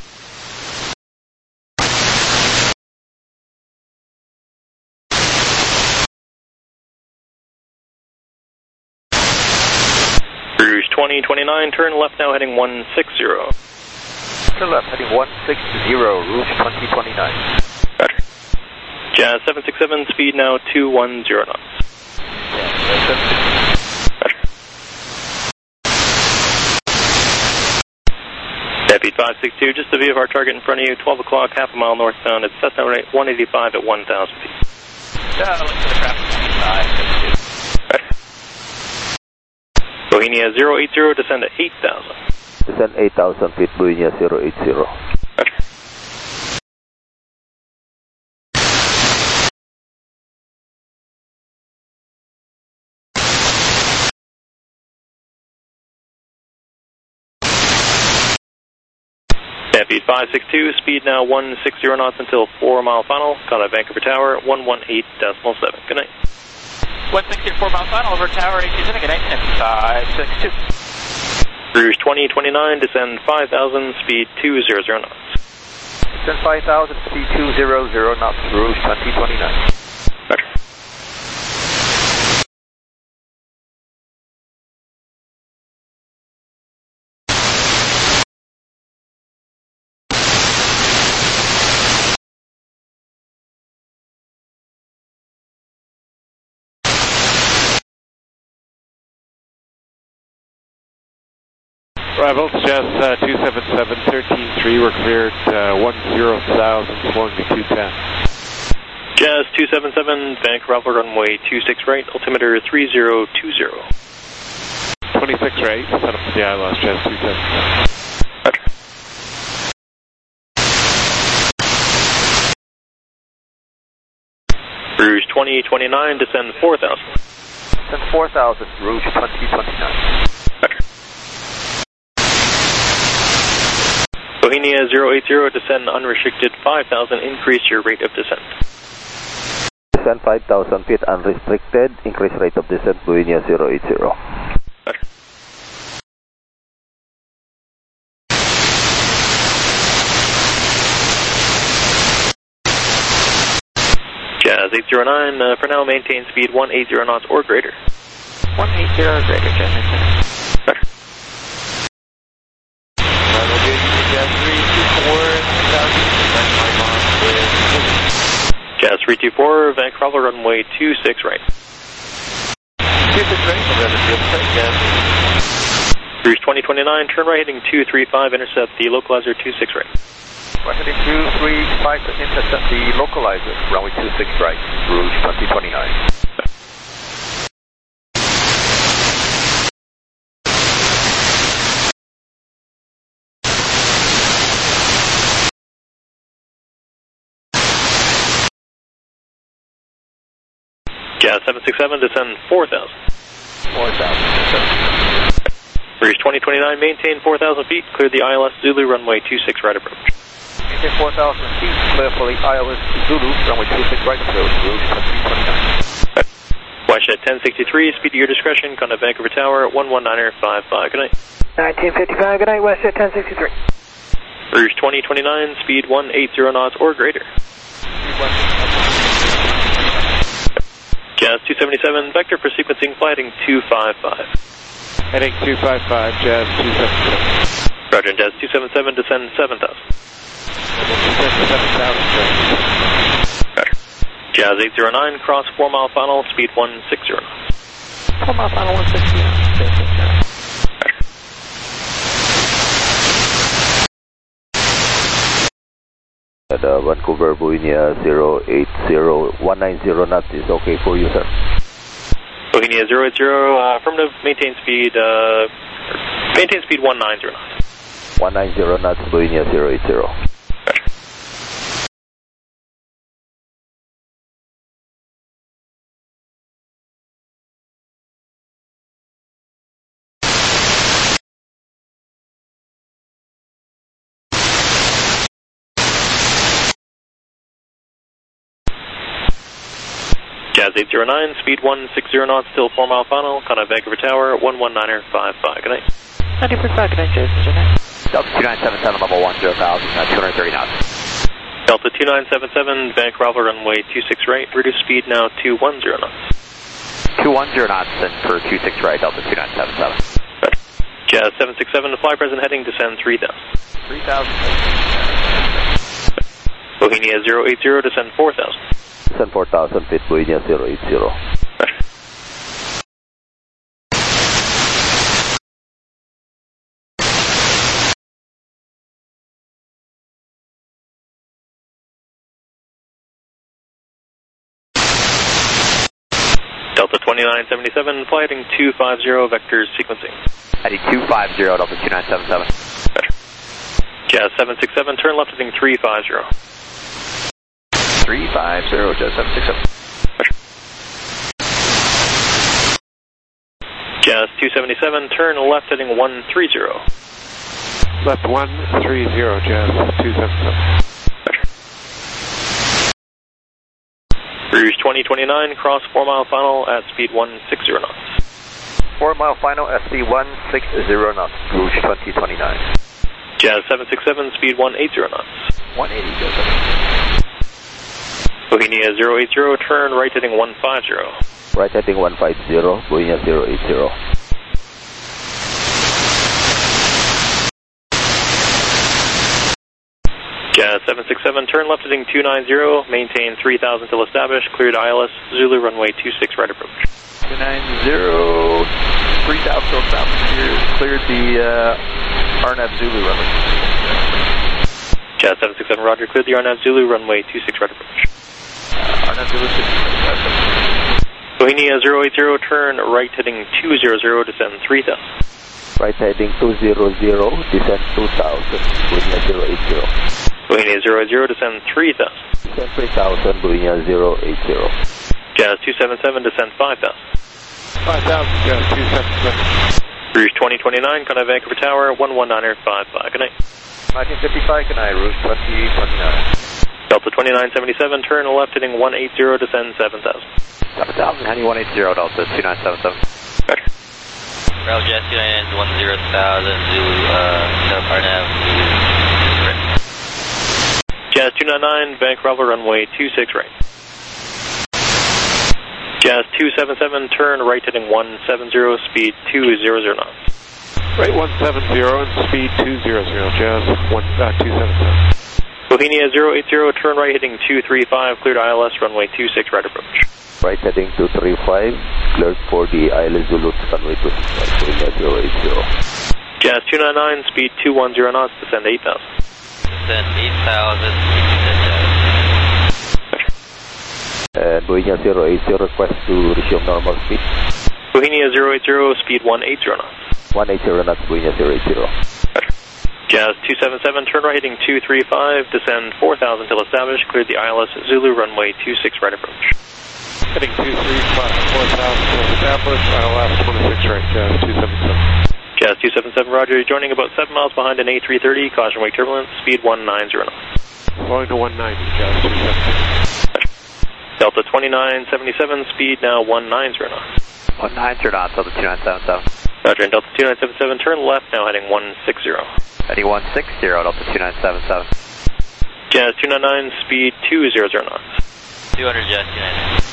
Rouge twenty twenty-nine, turn left now heading one six zero. Turn left heading one six zero, Rouge twenty twenty-nine. Roger. Jazz seven six seven, speed now two one zero knots. Roger. Stampede five six two, just a view of our target in front of you, twelve o'clock, half a mile northbound. It's Cessna one eighty-five at one thousand feet. Uh, look for the traffic, five six two. Roger. Bohemia zero eight zero, descend to eight thousand. Descend eight thousand feet, Bohemia zero eight zero. Roger. Stampede five six two, speed now one sixty knots until four mile final. Contact Vancouver Tower, one one eight point seven. Good night. one sixty to four mile final over Tower eight two, good night, Stampede five six two. Rouge twenty twenty-nine, descend five thousand, speed two hundred knots. Descend five thousand, speed two hundred knots, Rouge twenty twenty-nine. Roger. Arrival, Jazz uh, two seven seven, thirteen three, we're cleared uh, one zero thousand, flowing to two ten. Jazz two seven seven, Vancouver runway two six right, altimeter three zero two zero. twenty-six right, set up for the I L S, Jazz two seven seven. Roger. Rouge twenty twenty-nine, descend four thousand. Descend four thousand, Rouge twenty twenty-nine. Roger. Bohemia zero eight zero, descend unrestricted five thousand, increase your rate of descent. Descend five thousand feet unrestricted, increase rate of descent, Bohemia zero eight zero. Roger. Jazz eight zero nine, uh, for now maintain speed one eighty knots or greater. one eighty or greater, Jazz eight zero nine. three two four, Vancouver runway two six right. two six right, November zero six, yes. Cruise twenty twenty-nine, turn right heading two three five, intercept the localizer two six right. Right heading two three five, intercept the localizer, runway two six right, Rouge twenty twenty-nine. Jazz seven six seven, descend four thousand. four thousand. Rouge twenty twenty-nine, maintain four thousand feet, clear the I L S Zulu runway two six right approach. Maintain four thousand feet, clear for the I L S Zulu runway two six right approach, Rouge twenty twenty-nine. Whiteshed ten sixty-three, speed to your discretion, contact Vancouver Tower, one one niner five five, good night. nineteen fifty-five, good night, Westjet ten sixty-three. Rouge twenty twenty-nine, speed one eighty knots or greater. Jazz two seventy-seven, vector for sequencing, flighting two five five. Heading two five five, Jazz two seventy-seven. Roger, Jazz two seventy-seven, descend seven thousand. seven thousand, Roger. Jazz eight zero nine, cross four mile final, speed one sixty knots. four mile final, one sixty. At uh, Vancouver, Bohemia zero eight zero, one nine zero knots is okay for you, sir. Bohemia zero eight zero, uh, affirmative, maintain speed, uh, maintain speed one ninety knots. one ninety knots, Bohemia zero eight zero. Jazz eight zero nine, speed one sixty knots, still four mile final, contact Vancouver Tower, one one niner five five, good night. ninety five, good night, Jazz, good night. Delta two nine seven seven, level one zero thousand, uh, two hundred thirty knots. Delta two nine seven seven, Vancouver runway two six right, reduce speed now to one zero knots. two one zero knots, and for two six right, Delta two nine seven seven. Right. Jazz seven six seven, fly present heading, descend three thousand. three thousand. Bohemia zero eight zero, descend four thousand. Descend four thousand feet, Bohemia zero eight zero. Right. Delta twenty-nine seventy-seven, fly heading two five zero, vectors sequencing. Heading two five zero, Delta two nine seven seven. Roger. Jazz seven six seven, turn left heading three five zero. three five zero, Jazz seven six seven. Roger. Jazz two seventy-seven, turn left heading one three zero. Left one three zero, Jazz two seventy-seven. Rouge twenty twenty-nine, cross four mile final at speed one sixty knots. four mile final at speed one sixty knots, Rouge twenty twenty-nine. Jazz seven six seven, speed one eighty knots. one eighty, Jazz. Bohemia zero eight zero, turn right heading one five zero. Right heading one five zero, Bohemia zero eight zero. Jazz seven six seven, turn left heading two nine zero, maintain three thousand till established, cleared I L S, Zulu runway two six right approach. two nine zero, three thousand till established, cleared, cleared the uh, R N A V Zulu runway. Jazz seven six seven, roger, cleared the R N A V Zulu runway two six right approach. Uh, R N A V Zulu six six. Bohemia zero eight zero, turn right heading two zero zero, descend three thousand. Right heading two zero zero, descend two thousand, Bohemia zero eight zero. Bohemia zero eight zero, descend three thousand. Descend three thousand, Bohemia zero eight zero. Jazz two seven seven, descend five thousand. five thousand, Jazz two seventy-seven. Rouge twenty twenty-nine, contact Vancouver Tower, one one niner five five, good night. nineteen fifty-five, good night, Rouge twenty twenty-nine. Delta twenty-nine seventy-seven, turn left heading one eighty, descend seven thousand. seven thousand, heading one eighty, Delta two nine seven seven. Roger. Rail Jet two nine one zero thousand, Zulu, uh, no, R N A V, Zulu. Jazz two nine nine, Vancouver runway two six right. Jazz two seven seven, turn right heading one seven zero, speed two zero zero knots. Right one seven zero and speed two zero zero, Jazz one, uh, two seven seven. Bohemia zero eight zero, turn right heading two three five, cleared I L S, runway two six right approach. Right heading two three five, cleared for the I L S Zulu, runway two six right, Bohemia zero eight zero. Jazz two nine nine, speed two one zero knots, descend eight thousand. Descend eight thousand, And Bohemia zero eight zero, request to resume normal speed. Bohemia zero eight zero, speed one eight zero knots. one eight zero knots, Bohemia zero eight zero. Jazz two seven seven, turn right heading two three five, descend four thousand till established, cleared the I L S Zulu, runway two six right approach. Heading two three five, four thousand till established, I L S twenty-six right, Jazz two seven seven. Jazz two seven seven, roger, joining about seven miles behind an A three thirty, caution wake turbulence, speed one nine zero knots. Going to one ninety, Jazz two seven seven. Delta twenty-nine seventy-seven, speed now one nine zero knots. one nine zero knots, Delta two nine seven seven. Roger, and Delta two nine seven seven, turn left now heading one six zero. Heading one six zero, Delta two nine seven seven. Jazz two nine nine, speed two zero zero knots. two hundred Jazz two nine nine.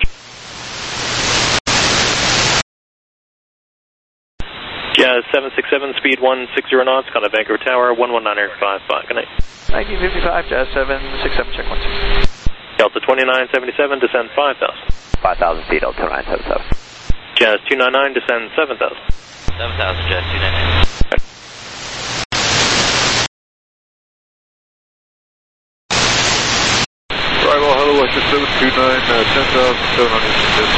Jazz seven six seven, speed one six zero knots, contact Vancouver Tower, one one nine five five. Good night. nineteen fifty-five, Jazz seven six seven, check one six. Delta twenty-nine seventy-seven, descend five thousand. five thousand feet, Delta two nine seven seven. Jazz two nine nine, descend seven thousand. seven thousand, Jazz two nine nine. Arrival, hello, Western seven two nine, uh, ten thousand seven hundred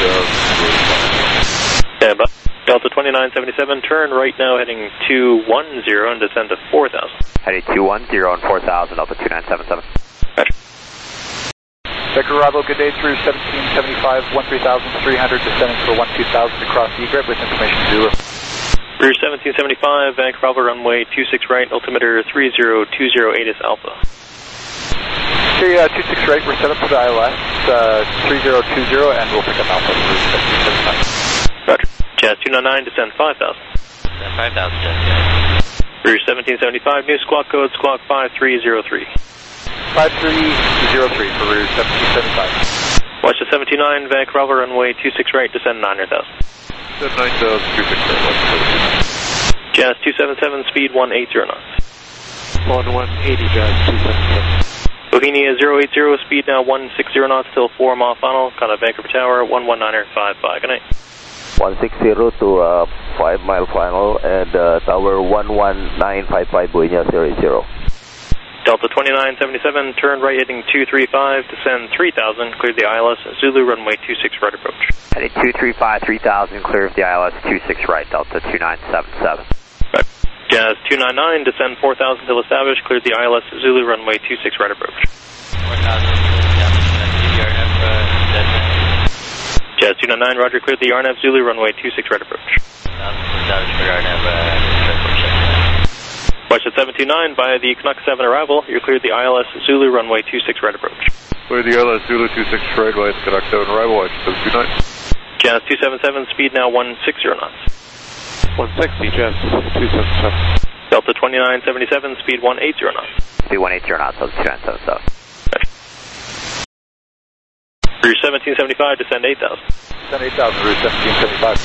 fifty. Stand by. Delta twenty-nine seventy-seven, turn right now heading two one zero and descend to four thousand. Heading two one zero and four thousand, Delta two nine seven seven. Roger. Vector arrival, good day through seventeen seventy-five, one three thousand three hundred, descending for one two thousand across egret with information Zulu. Rear seventeen seventy-five, Vancouver runway two six right, altimeter three zero two zero eight is Alpha. Okay, uh, two six right, we're set up for the I L S, uh, three zero two zero, and we'll pick up Alpha for seventeen seventy-five. Roger. Jazz two nine nine, descend five thousand. Descend five thousand, Jazz. Rear seventeen seventy-five, new squawk code, squawk five three zero three. five three zero three for Rear seventeen seventy-five. Watch the seventeen nine, Vancouver runway two six right, descend nine hundred thousand. Descend nine thousand, two six right, Jazz two seven seven, speed one eight zero knots. One one eighty, Jazz two seven seven. Bohemia zero eight zero, speed now one six zero knots till four mile final, contact Vancouver Tower, one one nine five five. Good night. one six zero to uh, five mile final, and uh, tower one one nine five five, Bohemia zero eight zero. Delta twenty-nine seventy-seven, turn right heading two three five, descend three thousand, clear the I L S Zulu, runway two six right approach. Heading two three five, three thousand, clear of the I L S two six right, Delta two nine seven seven. Right. Jazz two nine nine, descend four thousand till established, clear the I L S Zulu, runway two six right approach. four thousand, established, R N F, uh, Jazz two nine nine, roger, cleared the R N F Zulu, runway two six right approach. established for R N F, uh, Watch at seven two nine, by the Canuck seven arrival, you're cleared the I L S Zulu, runway two six right approach. Clear the I L S Zulu two six right, by the Canuck seven arrival, watch seven two nine. Jazz two seven seven, speed now one six zero knots. one sixty, Jazz two seven seven. Delta twenty-nine seventy-seven, speed one eight zero knots. Speed one eight zero knots, Delta two nine seven seven. Rear seventeen seventy-five, descend eight thousand. Descend eight thousand, Rear seventeen seventy-five.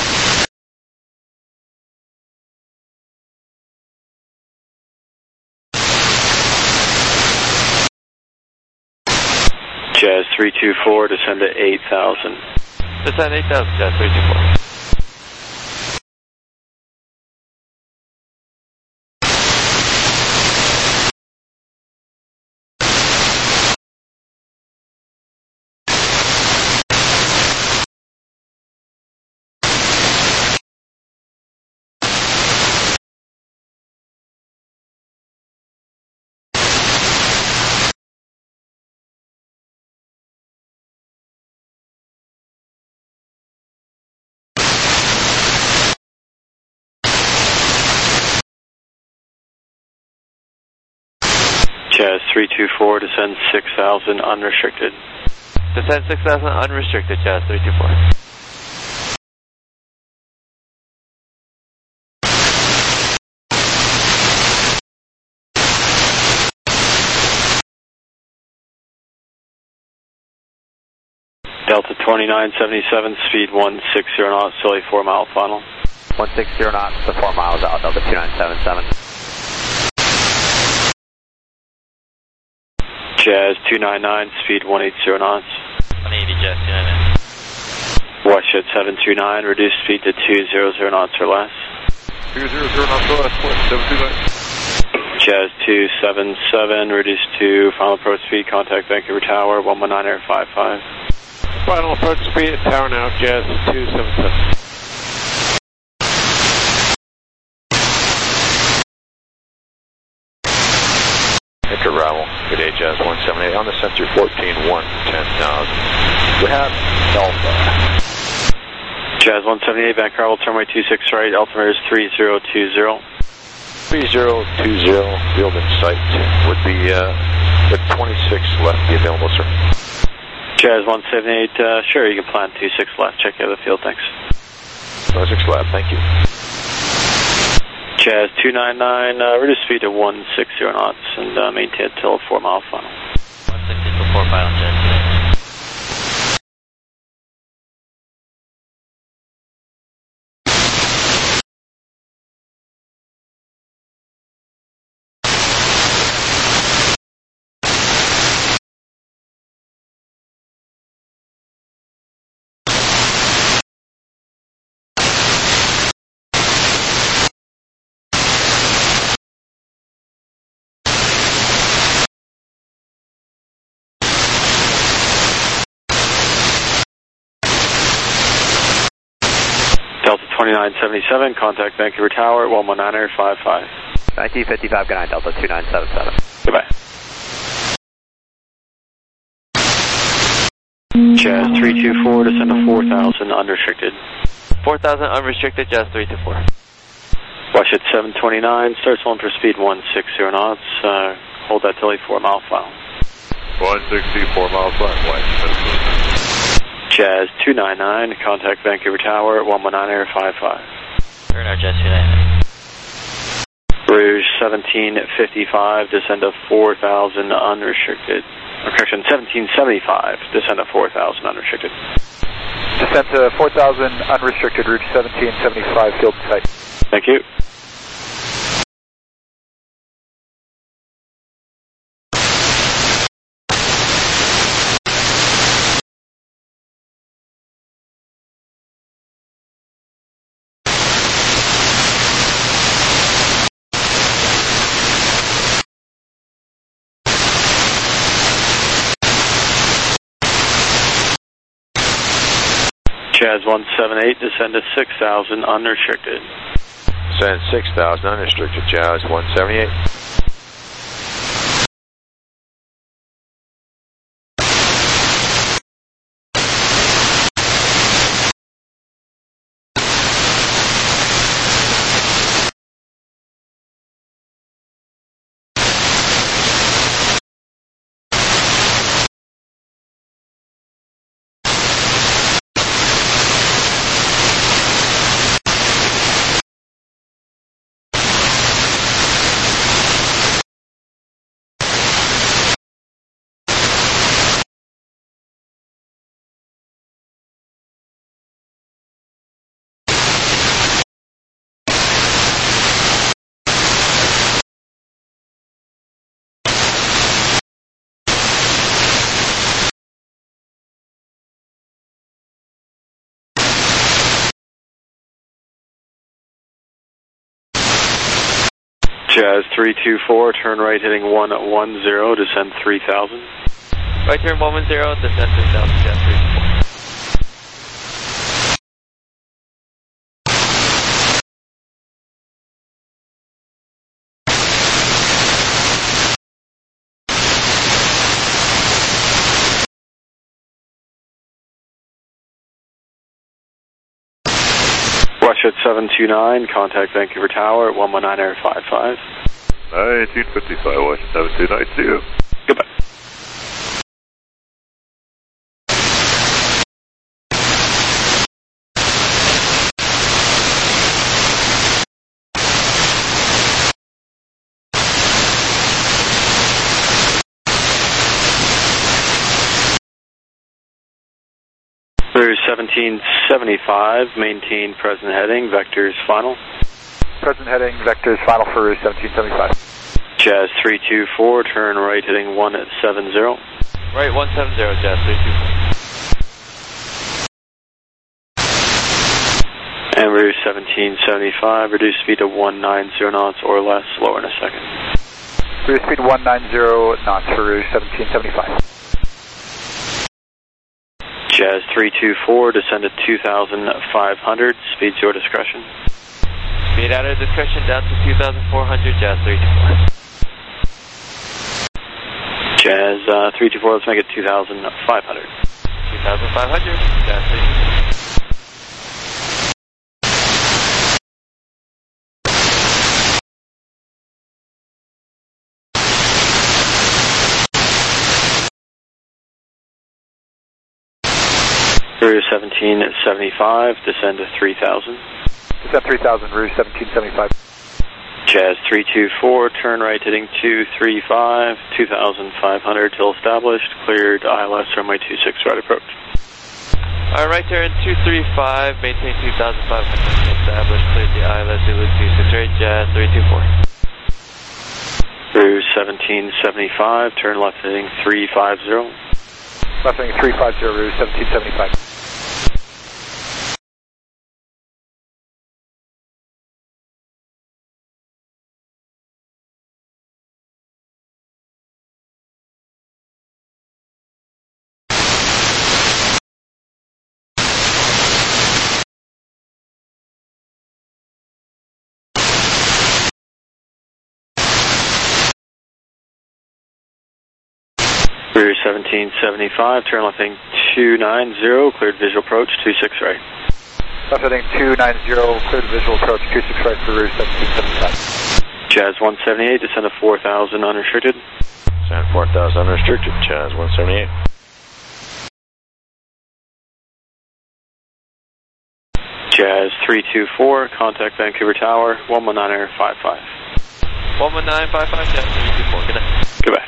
Jazz three two four, descend to eight thousand. Descend eight thousand, Jazz three two four. Jazz three two four, descend six thousand, unrestricted. Descend six thousand, unrestricted, Jazz three two four. Delta twenty-nine seventy-seven, speed one six zero knots, Philly four mile final. one six zero knots to four miles out, Delta two nine seven seven. Jazz two nine nine, speed one eighty knots. one eighty, Jazz two nine nine. Watershed seven two nine, reduce speed to two hundred knots or less. two hundred knots or less, seven two nine. Jazz two seven seven, reduce to final approach speed, contact Vancouver Tower, one one nine air five five. Final approach speed at tower now, Jazz two seven seven. Anchor Ravel, good day, Jazz one seven eight, on the sensor fourteen one, ten thousand. We have Alpha. Jazz one seven eight, back Ravel, turn right two six right, altimeter is three zero two zero. three zero two zero, field in sight, would be uh, the twenty-six left be available, sir. Jazz one seven eight, uh, sure, you can plan two six left, check out the field, thanks. twenty-six left, thank you. Jazz two nine nine, uh, reduce speed to one sixty knots and uh, maintain until four mile final. one sixty to four final, Jazz. Delta twenty-nine seventy-seven, contact Vancouver Tower, one one nine air five five. nineteen fifty-five, good night, Delta two nine seven seven. Goodbye. Jazz three two four, descend to four thousand, unrestricted. four thousand unrestricted, Jazz three two four. Watershed seven twenty-nine, starts on for speed one sixty knots, uh, hold that till a four mile final. one sixty, four miles left, white. Jazz two nine nine, contact Vancouver Tower, one one nine air five five. Turn our Jazz two nine nine. Rouge seventeen fifty-five, descend to four thousand, unrestricted. Or correction, seventeen seventy-five, descend to four thousand, unrestricted. Descent to four thousand, unrestricted, Rouge seventeen seventy-five, field in sight. Thank you. Jazz one seven eight, descend to six thousand, unrestricted. Send six thousand, unrestricted, Jazz one seventy-eight. Jazz three two four, turn right heading one one zero, descend three thousand. Right turn one one zero, descend three thousand, Jazz three two four. Watershed seven two nine, contact Vancouver Tower, one one nine air five five. nineteen fifty-five, Watershed seven two nine, see you. Goodbye. Rouge seventeen seventy-five, maintain present heading, vectors final. Present heading, vectors final for Rouge seventeen seventy-five. Jazz three two four, turn right heading one seven zero. Right, one seven zero, Jazz three two four. And Rouge seventeen seventy-five, reduce speed to one nine zero knots or less, lower in a second. Reduce speed one nine zero knots for Rouge seventeen seventy-five. Jazz three two four, descend to two thousand five hundred, speed's your discretion. Speed at our discretion down to two thousand four hundred, Jazz three two four. Jazz uh, three two four, let's make it two thousand five hundred. two thousand five hundred, Jazz three two four. Rouge seventeen seventy-five, descend to three thousand. Descend three thousand, Rouge seventeen seventy-five. Jazz three two four, turn right heading two three five, two thousand five hundred till established, cleared I L S runway two six right approach. Alright, right turn two three five, maintain two thousand five hundred, established, cleared the I L S Zulu two six right, Jazz three two four. Rouge seventeen seventy-five, turn left heading three five zero. Left heading three five zero, Rouge seventeen seventy-five. Rouge seventeen seventy-five, turn left heading two nine zero, cleared visual approach two six right. Left heading two nine zero, cleared visual approach two six right for Rouge seventeen seventy-five. Jazz one seventy-eight, descend to four thousand unrestricted. Descend four thousand unrestricted, Jazz one seventy-eight. Jazz three two four, contact Vancouver Tower, one one nine five five. one one nine five five, Jazz three two four, good night. Goodbye.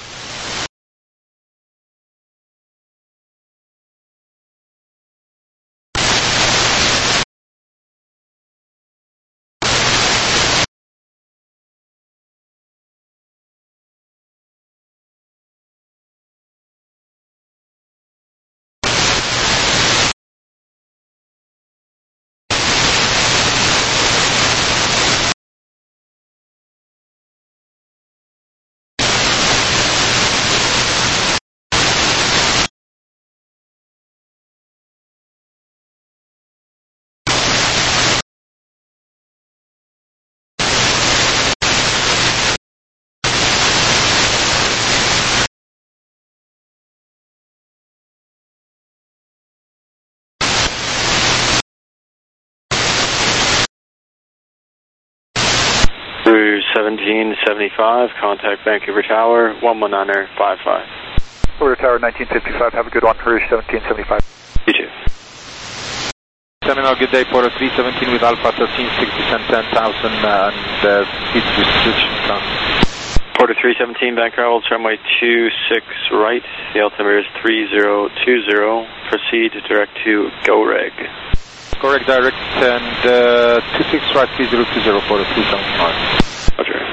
Rouge seventeen seventy-five, contact Vancouver Tower, one one nine five five. Vancouver Tower nineteen fifty-five, have a good one, Rouge seventeen seventy-five. You too. Terminal, good day, Porter three seventeen with Alpha thirteen six, descend ten thousand and uh, speed restriction count. Porter three seventeen, Vancouver holds runway two six right, the altimeter is three zero two zero, proceed direct to GoReg. Correct, direct, and uh, two six right, three zero two zero, Porter three seventeen. Roger.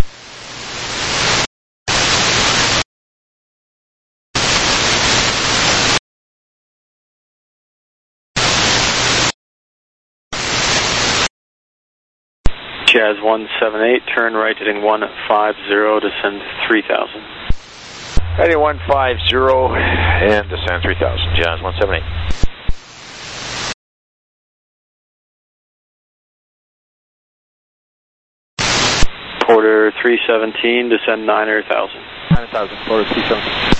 Jazz one seven eight, turn right heading one five zero, descend three thousand. Heading one five zero and descend three thousand, Jazz one seven eight. Porter three seventeen, descend nine thousand. nine thousand, Porter three seventeen.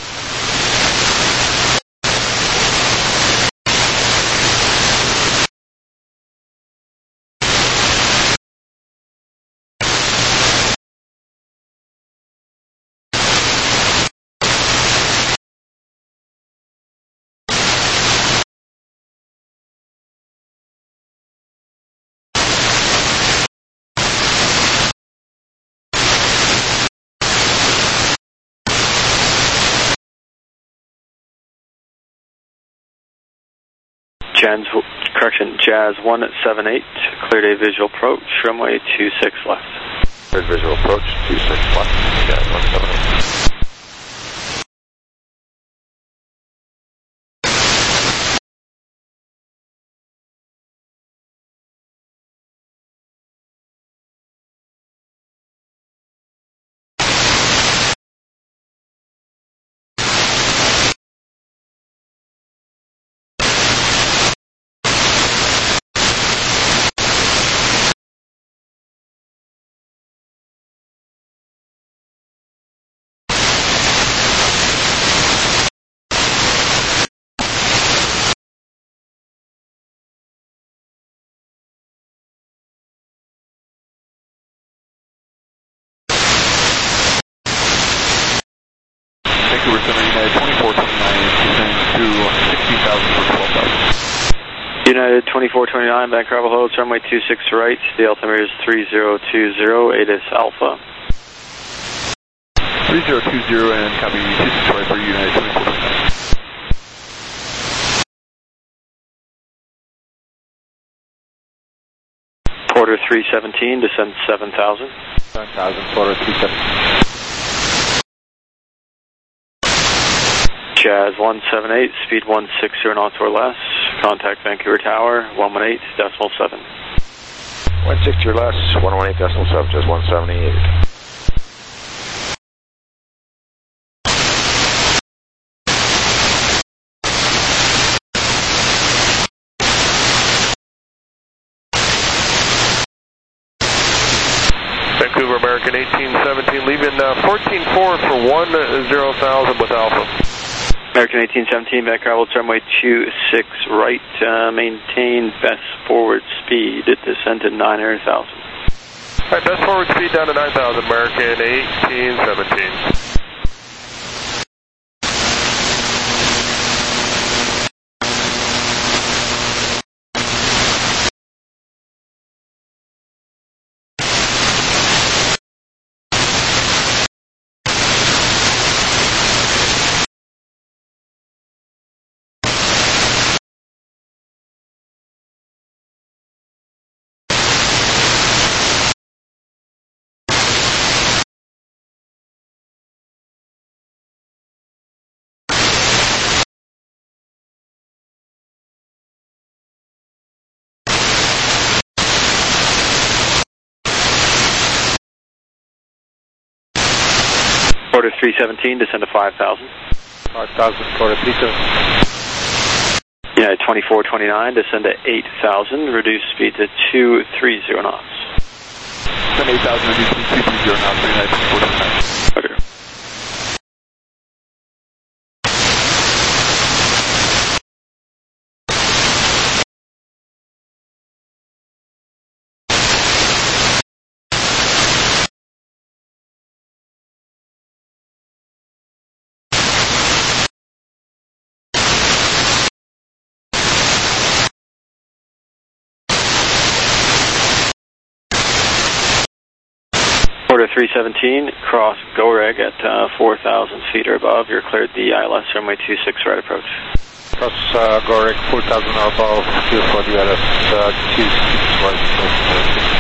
Jazz, correction, Jazz one seven eight, cleared a visual approach, runway two six left. Cleared visual approach, two six left, Jazz one seven eight. Vancouver Center, United twenty-four twenty-nine, descending to sixteen thousand for twelve thousand. United twenty-four twenty-nine, back Bravo Hold, runway two six right, the altimeter is three zero two zero, ATIS Alpha. three zero two zero and copy two six right for United twenty-four twenty-nine. Porter three seventeen, descend seven thousand. seven thousand, Porter three seventeen. Jazz one seven eight, speed one six zero knots or less. Contact Vancouver Tower, one one eight decimal seven. one sixty or less, one one eight decimal seven, Jazz one seventy-eight. Vancouver American eighteen seventeen, leaving uh, fourteen four for one zero thousand with Alpha. American eighteen seventeen, back travel, runway two six right, uh, maintain best forward speed, descend to nine hundred thousand. Alright, best forward speed down to nine thousand, American eighteen seventeen. Porter three seventeen, descend to five thousand. five thousand, Porter three seventeen. United twenty-four twenty-nine, descend to eight thousand, reduce speed to two three zero knots. Descend eight thousand, reduce speed two three zero knots for United twenty-four twenty-nine. Roger. Porter three seventeen, cross GOREG at uh, four thousand feet or above. You're cleared the I L S runway two six right approach. Cross uh, GOREG four thousand or above, clear for the I L S uh, two six right approach.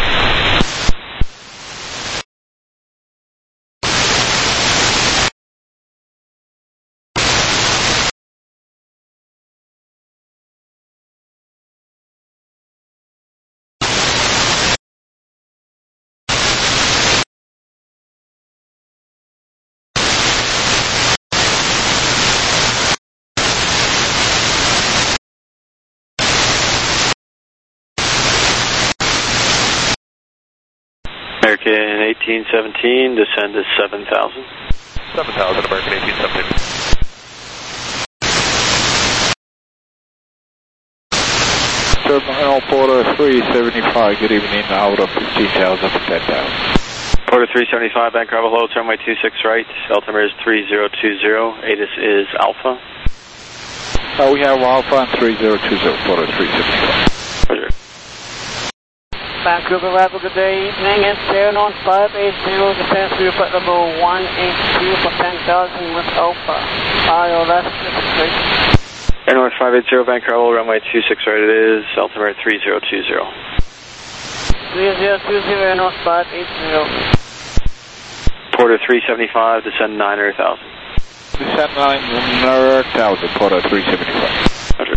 American eighteen seventeen, descend to seven thousand. seven thousand, American eighteen seventeen. Terminal Porter three seventy-five, good evening, out of fifteen thousand for ten thousand. Porter three seventy-five, back travel hold, runway two six right, altimeter is three zero two zero, ATIS is Alpha. Uh, we have Alpha and three zero two zero, Porter three seventy-five. Roger. Vancouver Rebel, good day, evening. It's Air North five eight zero, descend through foot level one eight two for ten thousand with Alpha. I L S, Air North five eight zero, bank travel, runway two six right it is, altimeter three zero two zero. three zero two zero, Air North five eight zero. Porter three seventy-five, descend nine hundred thousand. Descend nine hundred thousand, Porter three seventy-five. Roger.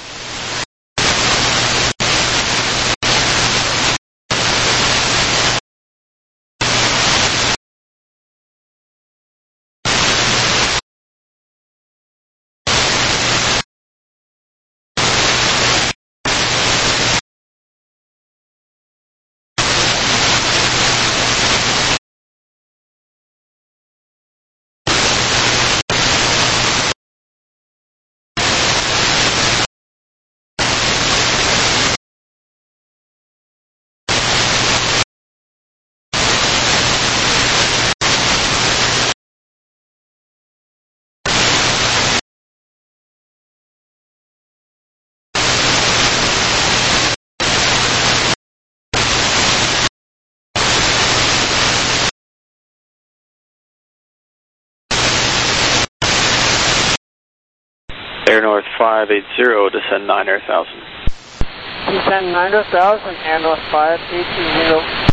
Air North five eighty, descend nine hundred thousand. Descend nine hundred thousand, Air North five eighty.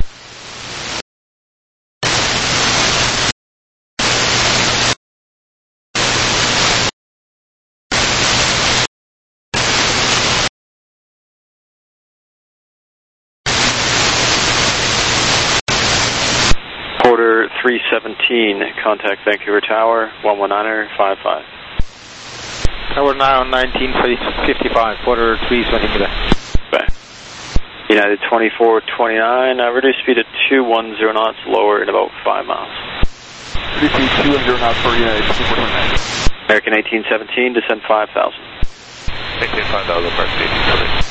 Porter three seventeen, contact Vancouver Tower, one one niner five five. Tower now nineteen fifty-five, Porter three seventy. Okay. United twenty-four twenty-nine, uh, reduce speed at two one zero knots, lower in about five miles. Reduce speed two one zero knots for United twenty-four twenty-nine. American eighteen seventeen, descend five thousand. eighteen five thousand, press speed.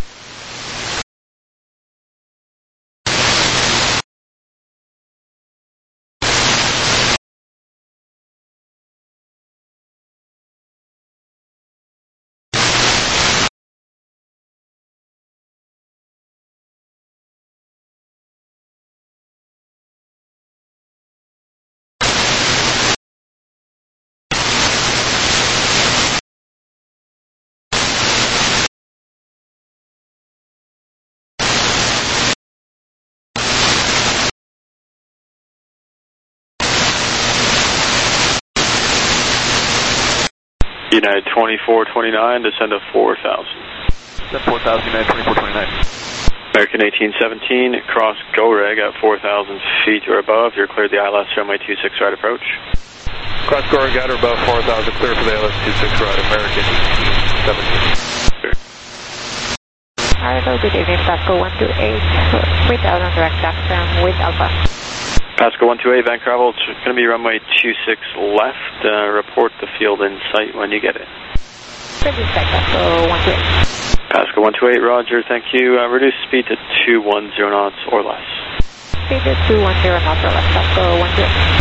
United twenty-four twenty-nine, descend to four thousand. Descend four thousand, United twenty-four twenty-nine. American eighteen seventeen, cross GoReg at four thousand feet or above. You're cleared the I L S runway two six right approach. Cross GoReg at or above four thousand, clear for the I L S two six right, American eighteen seventeen. Sure. Hello, good evening, Pasco one two eight, without on direct taxi with Alpha. Pasco one two eight, Vancouver, it's going to be runway two six left. Uh, report the field in sight when you get it. Good insight, Pasco one two eight. Pasco one two eight, roger, thank you. Uh, reduce speed to two one zero knots or less. Speed to two one zero knots or less, Pasco one two eight.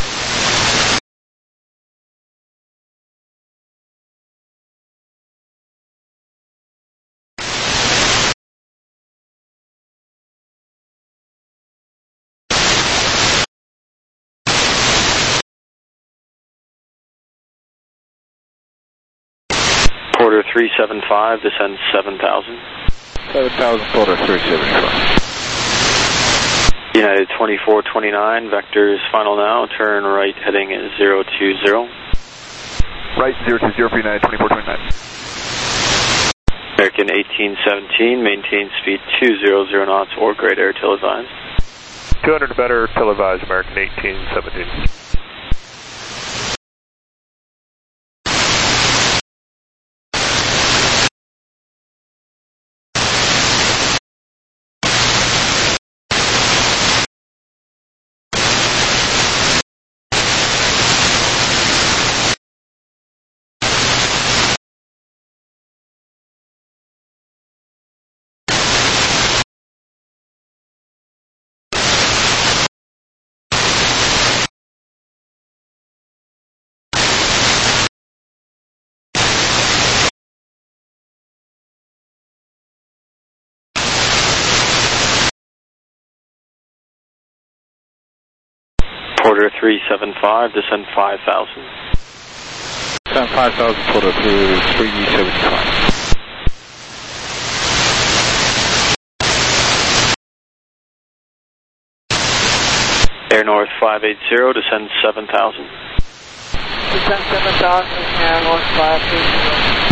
Porter three seventy-five, descend seven thousand. seven thousand, Porter three seventy-five. United twenty-four twenty-nine, vectors final now, turn right heading zero two zero. Right zero two zero for United twenty-four twenty-nine. American eighteen seventeen, maintain speed two hundred knots or greater, till advised. two hundred or better, till advised, American eighteen seventeen. Porter three seventy-five, descend five thousand. Descend five thousand, Porter three seventy-five. Air North five eighty, descend seven thousand. Descend seven thousand, Air North five eighty.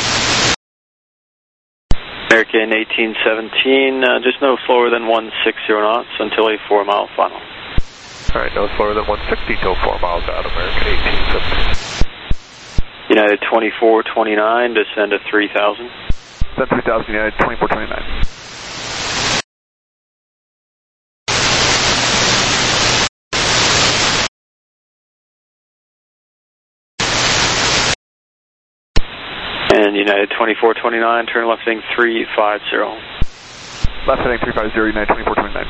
American eighteen seventeen, uh, just no slower than one sixty knots until a four mile final. Alright, no slower than one sixty till four miles out, American eighteen seventeen. United twenty-four twenty-nine, descend to three thousand. Descend three thousand, United twenty-four twenty-nine. And United twenty-four twenty-nine, turn left heading three five zero. Left heading three five zero, United twenty-four twenty-nine.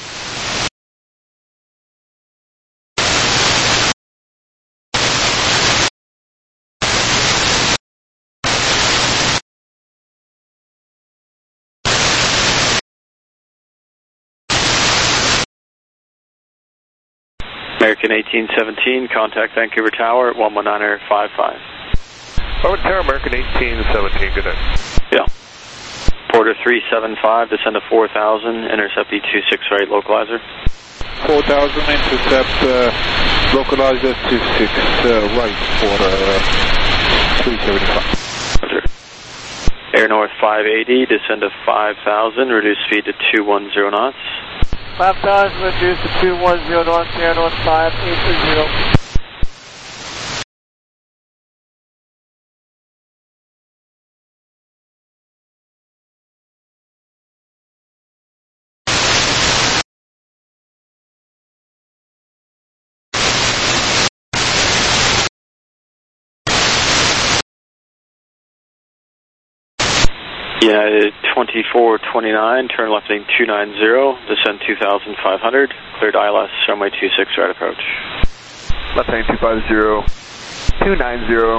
American eighteen seventeen, contact Vancouver Tower at one one nine five five. Over Tower, American eighteen seventeen, good night. Yeah. Porter three seven five, descend to four thousand, intercept the two six right localizer. four thousand, intercept uh, localizer two six uh, right for uh, three seventy-five. Roger. Air North five eighty, descend to five thousand, reduce speed to two one zero knots. five thousand, reduce to two one zero knots, Air North five eighty. United twenty-four twenty-nine, turn left heading two nine zero, descend two thousand five hundred, cleared I L S, runway two six right approach. Left heading two five zero, two nine zero,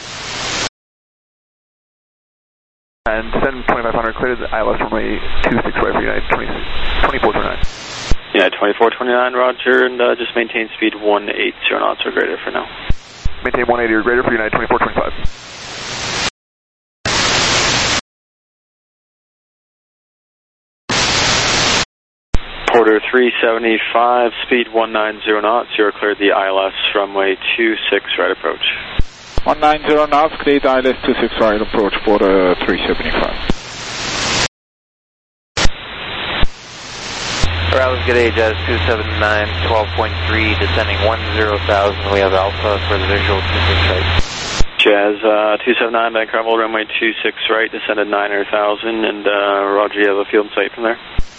and descend twenty-five hundred, cleared I L S, runway two six right for United twenty-four twenty-nine. United twenty-four twenty-nine, roger, and uh, just maintain speed one eighty knots or greater for now. Maintain one eighty or greater for United twenty-four twenty-five. Porter three seventy-five, speed one nine zero knots, you're cleared the I L S, runway two six right approach. one nine zero knots, cleared I L S two six right approach for the three seventy-five. Routing good day, Jazz two seven nine, twelve point three, descending one zero thousand, we have Alpha for the visual two six right. Jazz uh, two seven nine, Vancouver, runway two six right, descended nine thousand, and uh, roger, you have a field in sight from there.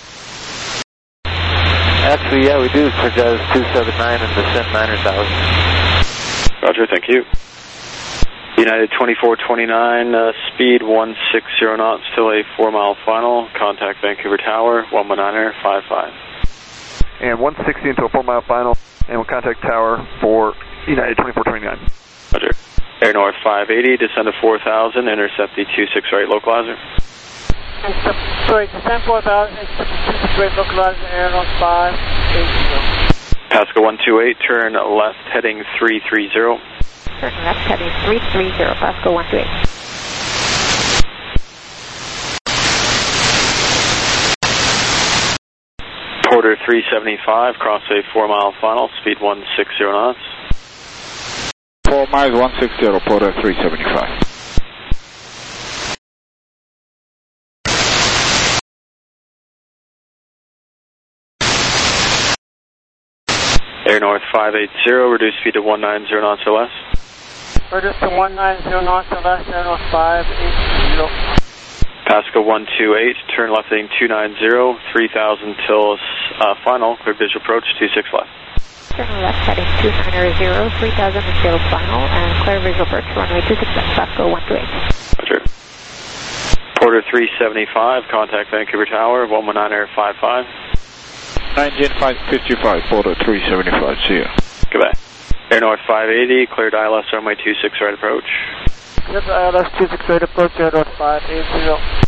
Actually, yeah, we do for Jazz two seven nine and descent nine thousand. Roger, thank you. United twenty-four twenty-nine, uh, speed one sixty knots till a four mile final. Contact Vancouver Tower, one one nine five five. And one sixty until four mile final, and we'll contact Tower for United twenty-four twenty-nine. Roger. Air North five eighty, descend to four thousand, intercept the two six right localizer. Sorry, descend four thousand, two six right localizer, Air North five eighty. Pasco one two eight, turn left heading three three zero. Turn left heading three three zero, Pasco one two eight. Porter three seventy-five, cross a four mile final, speed one sixty knots. four miles, one sixty, Porter three seventy-five. Air North five eighty, reduce speed to one ninety knots or less. Reduce to one ninety knots or less, Air North five eighty. Pasco one two eight, turn left heading two ninety, three thousand till uh, final, clear visual approach, two six left. Turn left heading two ninety, three thousand until final, and clear visual approach, runway two six left, Pasco one two eight. Roger. Porter three seventy-five, contact Vancouver Tower, one one nine five five. nineteen five fifty-five, Porter three seventy-five, see ya. Goodbye. Air North five eighty, cleared I L S runway two six right approach. Cleared I L S two six right approach, Air North five eighty.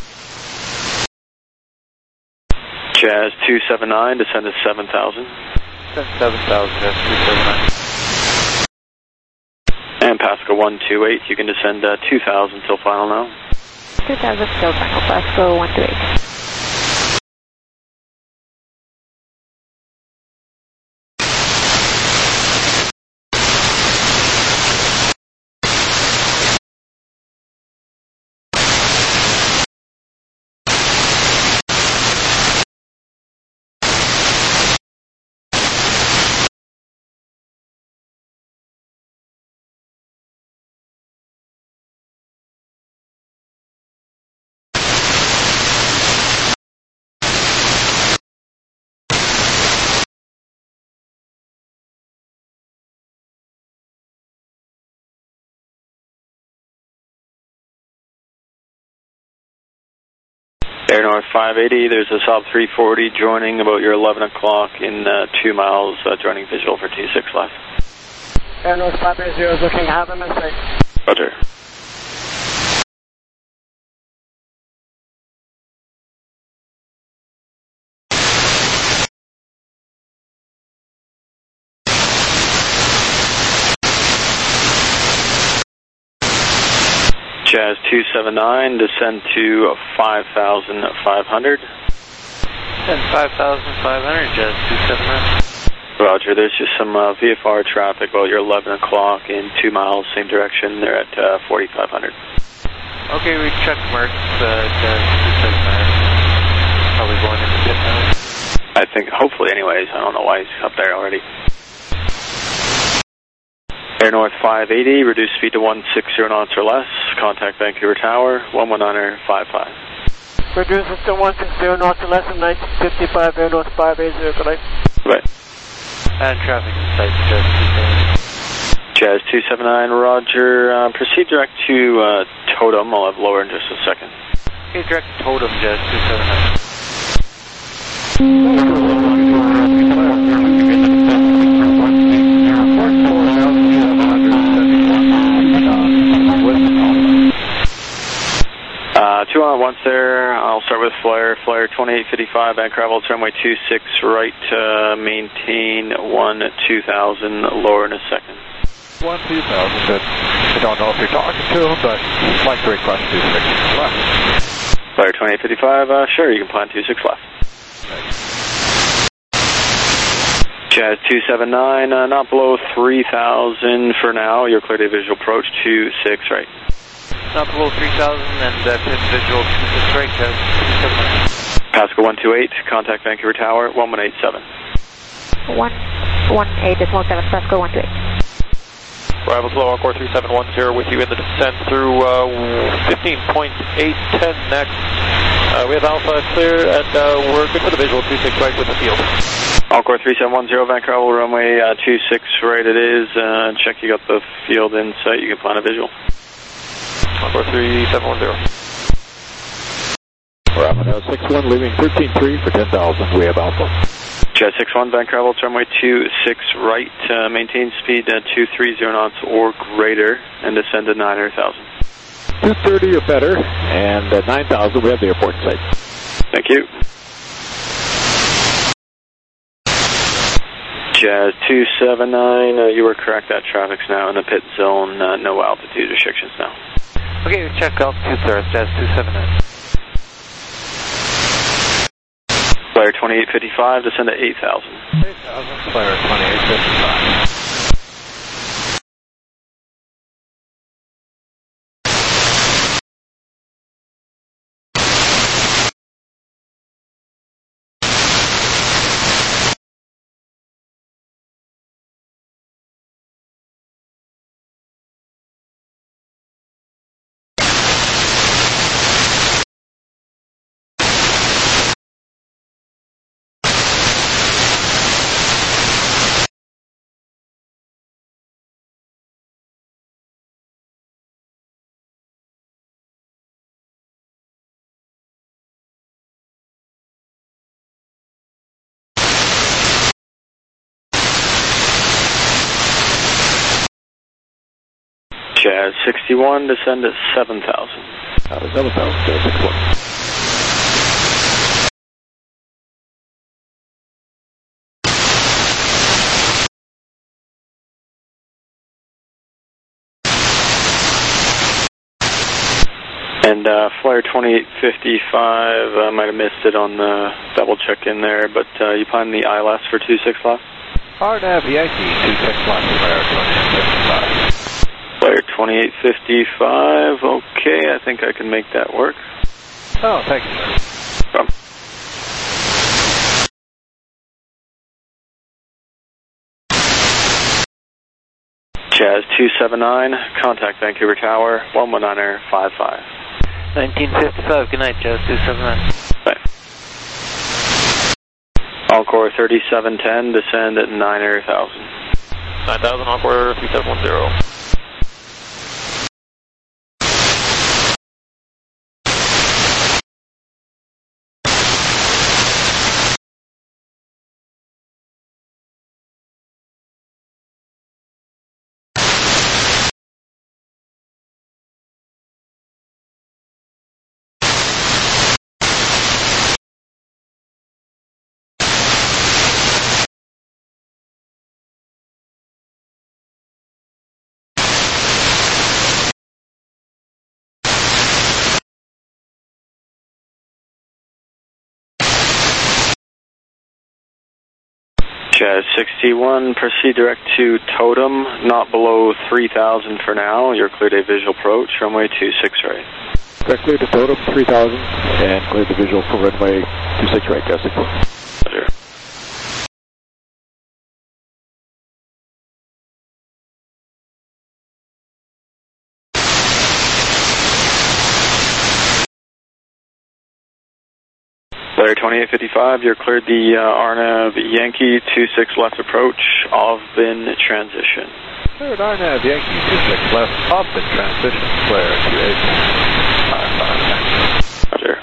Jazz two seven nine, descend to seven thousand. seven thousand, that's two seven nine. And Pasco one two eight, you can descend uh, two thousand till final now. two thousand till final, Pasco one two eight. Air North five eighty, there's a Saab three forty joining about your eleven o'clock in uh, two miles, uh, joining visual for T six left. Air North five eighty is looking, have a mistake. Roger. Jazz two seven nine, descend to five thousand five hundred. And five thousand five hundred, Jazz two seven nine. Roger, there's just some uh, V F R traffic about your eleven o'clock in two miles, same direction. They're at uh, forty-five hundred. Okay, we checked Merck's uh, Jazz two seven nine. Probably going into pit now. I think, hopefully anyways, I don't know why he's up there already. Air North five eighty, reduce speed to one sixty knots or less. Contact Vancouver Tower, one one nine five five. Reduce it to one sixty knots or less and nineteen fifty-five, Air North five eighty, good night. Right. And traffic in sight, Jazz two seven nine. Jazz two seven nine, roger. Uh, proceed direct to uh, Totem. I'll have lower in just a second. Okay, direct to Totem, Jazz two seven nine. Uh, two on once there. I'll start with flare. Flare twenty-eight fifty-five, bank travel, runway two six right, uh, maintain one two thousand, lower in a second. one two thousand, I don't know if you're talking to him, but I'd like to request two six left. Flare twenty-eight fifty-five, uh, sure, you can plan two six left. Jazz two seven nine, uh, not below three thousand for now. You're clear to visual approach two six right. Not below three thousand and uh, pit visual two six right, Jazz two seven nine. Pasco one two eight, contact Vancouver Tower, one one eight seven. one one eight, decimal seven, Pasco one two eight. Arrivals low, Encore three seven one zero with you in the descent through uh, fifteen point eight ten next. Uh, we have Alpha clear and uh, we're good for the visual two six right with the field. Encore three seven one zero, Vancouver runway uh, two six right it is. Uh, check you got the field in sight, you can plan a visual. Encore three seven one zero. Bravo six one, leaving thirteen three for ten thousand, we have Alpha. Jet six one, Vancouver, runway two six right, uh, maintain speed at two thirty knots or greater, and descend to nine hundred thousand. two thirty or better, and at nine thousand, we have the airport in sight. Thank you. Jazz two seven nine, uh, you were correct, that traffic's now in the pit zone, uh, no altitude restrictions now. Okay, check altitude, sir, Jazz two seven nine. Flare twenty-eight fifty-five, descend to eight thousand. eight thousand, Flare twenty-eight fifty-five. Jazz sixty-one, descend to seven thousand. Uh, seven thousand, Jazz sixty-one. And uh, Flare twenty-eight fifty-five, I uh, might have missed it on the double check in there, but uh, you plan the I L S for two six left? R N A V I C two six left, Flare twenty-eight fifty-five. Flare twenty-eight fifty-five, okay, I think I can make that work. Oh, thank you, sir. Come. Jazz two seven nine, contact Vancouver Tower, one one nine five five. nineteen fifty-five, good night, Jazz two seven nine. Bye. Encore thirty-seven ten, descend at nine hundred thousand. nine thousand, Encore three seven one zero. Jazz sixty-one, proceed direct to Totem, not below three thousand for now. You're cleared a visual approach, runway two six right. Direct clear to Totem, three thousand, and clear the visual for runway two six right, Gas six one. Roger. Flare twenty-eight fifty-five, you're cleared the uh, R N A V Yankee two six left approach, O V B I N transition. Cleared R N A V Yankee two six left, O V B I N transition, flare two eight five five. Roger.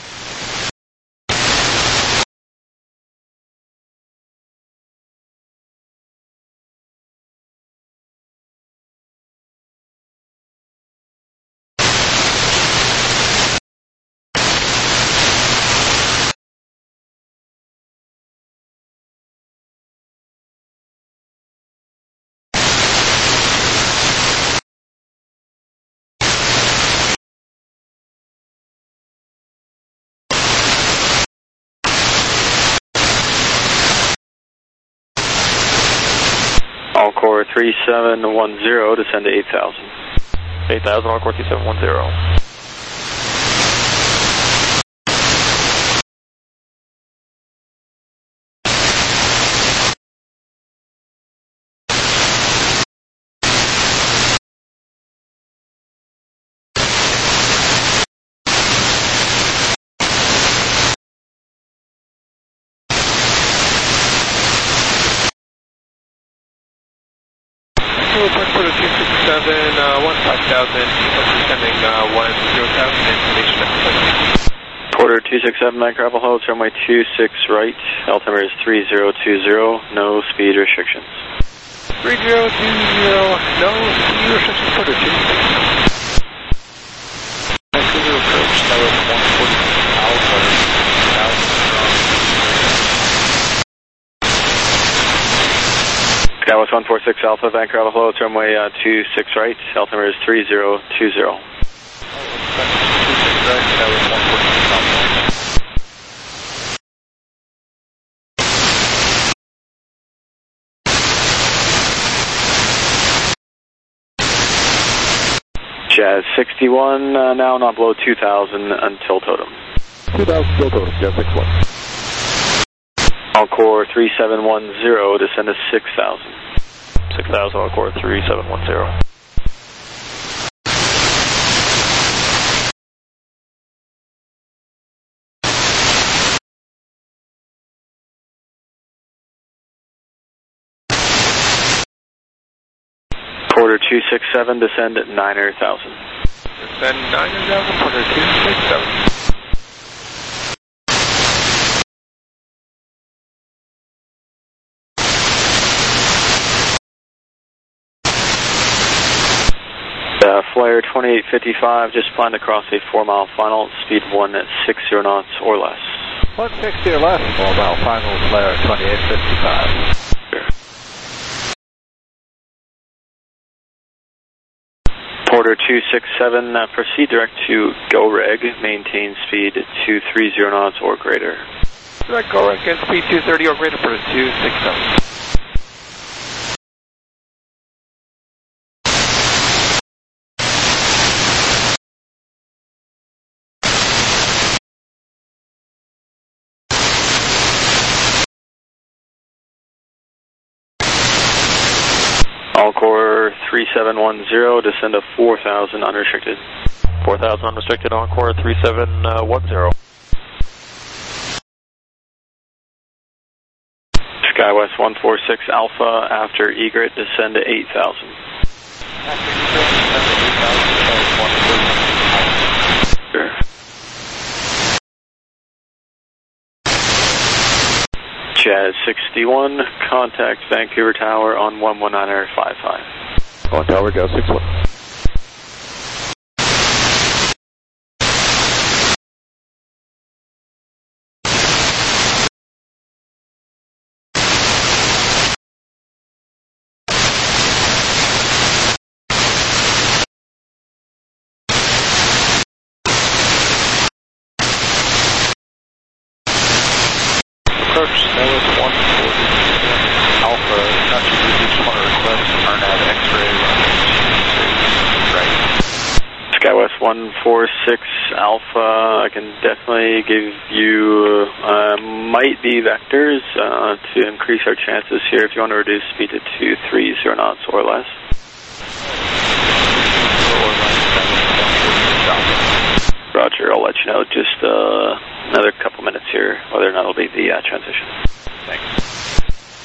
All core three seven one zero, descend to eight thousand. eight thousand, all core three seven one zero. Porter two six seven, uh, one five thousand, descending uh, one zero thousand, information necessary. Porter two six seven, Mike Gravel holds runway two six right, altimeter is three zero two zero, no speed restrictions. three zero two zero, no speed restrictions, Porter two six seven. Vancouver approach, tower one forty Alpha, Skywest one four six Alpha, Vancouver hello, it's runway uh, two six right, altimeter is three zero two zero. Jazz sixty-one, uh, now not below two thousand until Totem. two thousand until Totem, Jazz six one. All core three seven one zero, descend to six thousand. six thousand, all core three seven one zero. Porter two six seven, descend at niner thousand. Descend niner thousand, Porter two six seven. Uh, Flyer twenty-eight fifty-five, just planned across a four mile final, speed one at six zero knots or less. one sixty or less, four mile final, Flyer twenty-eight fifty-five. Sure. Porter two six seven, uh, proceed direct to Go Reg, maintain speed two three zero knots or greater. Direct Go Reg, get speed two thirty or greater, Porter two six seven. All core three seven one zero, descend to four thousand unrestricted. four thousand unrestricted, on core three seven one zero. Skywest one four six Alpha, after egret, descend to eight thousand. Sure. Jazz sixty-one, contact Vancouver Tower on one one nine five five. On Tower, Jazz six one. Approach Skywest one forty Alpha, not to reduce one request, R N A V X-ray, right. Skywest one four six Alpha, I can definitely give you, uh, might be vectors uh, to increase our chances here if you want to reduce speed to two three zero knots or less. Roger, I'll let you know just uh, another couple minutes here whether or not it'll be the uh, transition. Thanks.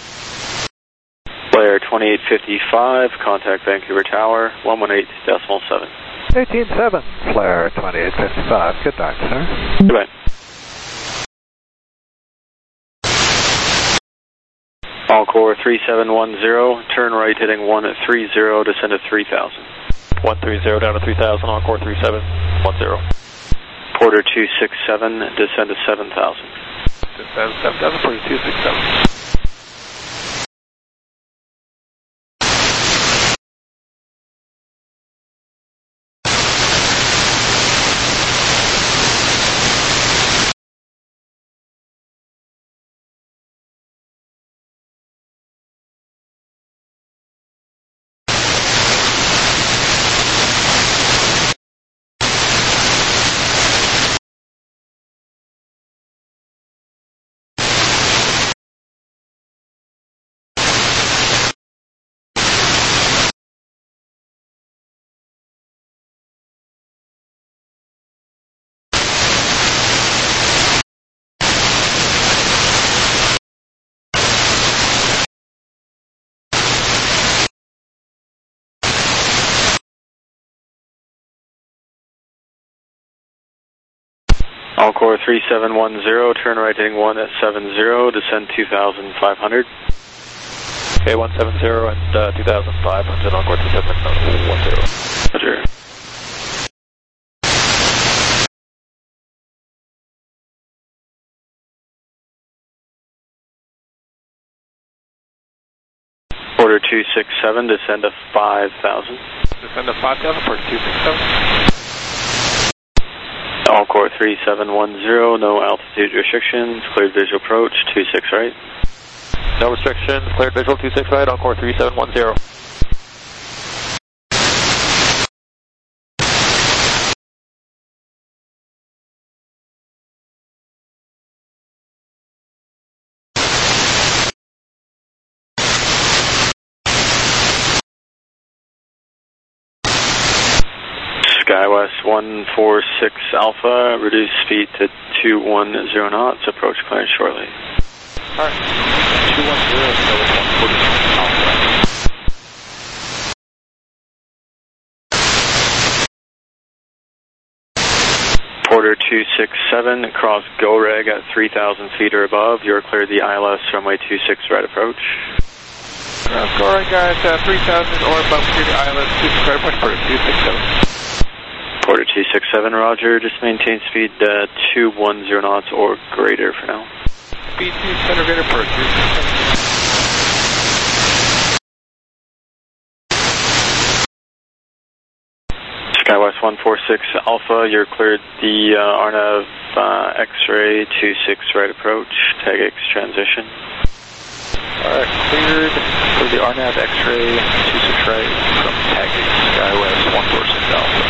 Flare twenty-eight fifty-five, contact Vancouver Tower, one one eight decimal seven. eighteen seven, Flare twenty-eight fifty-five. Good night, sir. Goodbye. Encore three seven one zero, turn right heading one three zero, descend to three thousand. one three zero down to three thousand, Encore three seven one zero. Porter two six seven, descend to seven thousand. Descend seven thousand, Porter two six seven. Encore three seven one zero, turn right heading one seven zero, descend two thousand five hundred. Okay, one seven zero and uh, two thousand five hundred, Encore two seven one zero. Roger. Porter two six seven, descend to five thousand. Descend to five thousand, Porter two six seven. Encore three seven one zero, no altitude restrictions, cleared visual approach, two six right. No restrictions, cleared visual two six right, Encore three seven one zero. Skywest one four six Alpha, reduce speed to two one zero knots, approach clearance shortly. Alright, two one zero, Skywest one four six Alpha. Porter two six seven, cross GoReg at three thousand feet or above, you're cleared the I L S runway two six right approach. Cross GoReg at uh, three thousand or above, clear the I L S two six right approach, Porter two six seven. Porter two six seven, roger. Just maintain speed uh, two one zero knots or greater for now. Speed two center greater, Porter two six seven. Skywest one four six Alpha, you're cleared the uh, R N A V uh, X-ray two six right approach, tag X transition. Alright, cleared for the R N A V X-ray two six right from tag X Skywest one four six Alpha.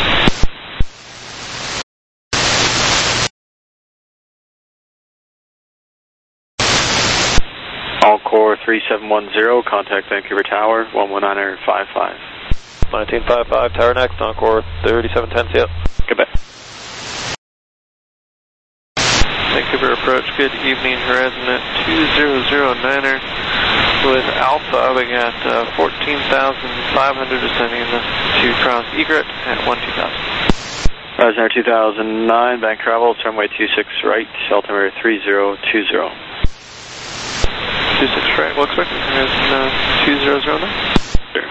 Encore three seven one zero, contact Vancouver Tower, one one nine five five. nineteen fifty-five, tower next, Encore thirty-seven ten, see ya. Goodbye. Vancouver approach, good evening, horizon at two zero zero niner with Alpha, we got uh, fourteen thousand five hundred descending to cross egret at one two thousand. Horizon two thousand nine, bank travel, runway two six right, altimeter three zero two zero. two six right, we'll expect it, horizon uh, two zero zero nine. Sure.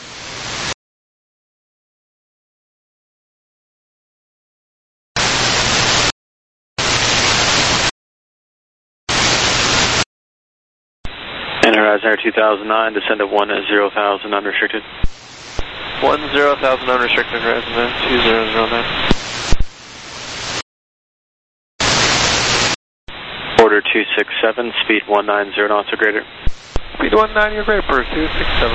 And Horizon two thousand nine, descend to one zero thousand unrestricted. one zero thousand unrestricted, Horizon two zero zero nine. Porter two six seven, speed one nine zero knots or greater. Speed one nine, you're greater, Porter two six seven.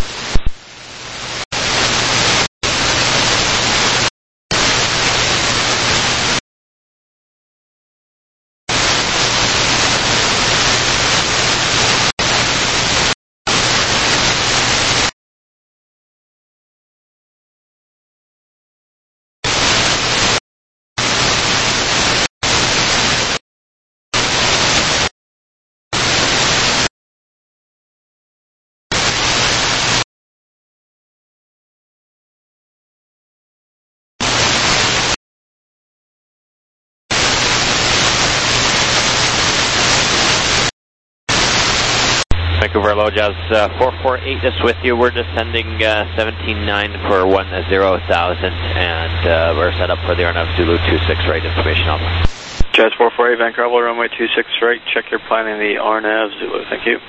Vancouver Low Jazz uh, four four eight is with you. We're descending uh, seventeen nine for one zero thousand, and uh, we're set up for the R N A V Zulu two six right information on that. Jazz four four eight, Vancouver runway two six right. Check your planning the R N A V Zulu. Thank you.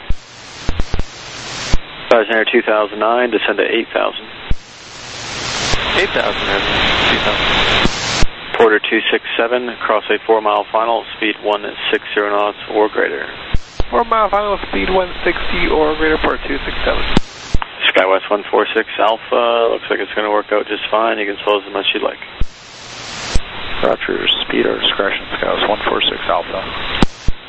Horizon Air two thousand nine, descend to eight thousand. eight thousand, two thousand. Porter two six seven, cross a four mile final, speed one sixty knots or greater. four mile final, speed one sixty or greater, Porter two six seven. SkyWest one four six Alpha, looks like it's going to work out just fine. You can slow as much as you'd like. Roger, speed or discretion, SkyWest one four six Alpha.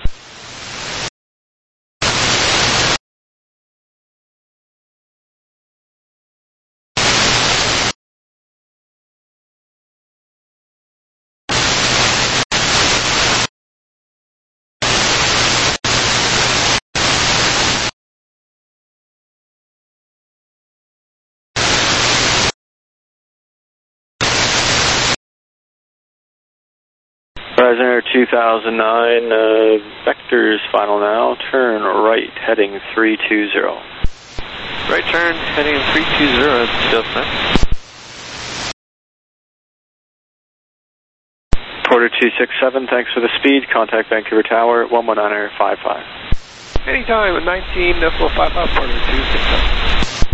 Horizon Air two thousand nine, uh, vectors final now, turn right, heading three two zero. Right turn, heading three two zero, just nice. Porter two six seven, thanks for the speed, contact Vancouver Tower, one one nine five five. Anytime at nineteen decimal five five, Porter two six seven.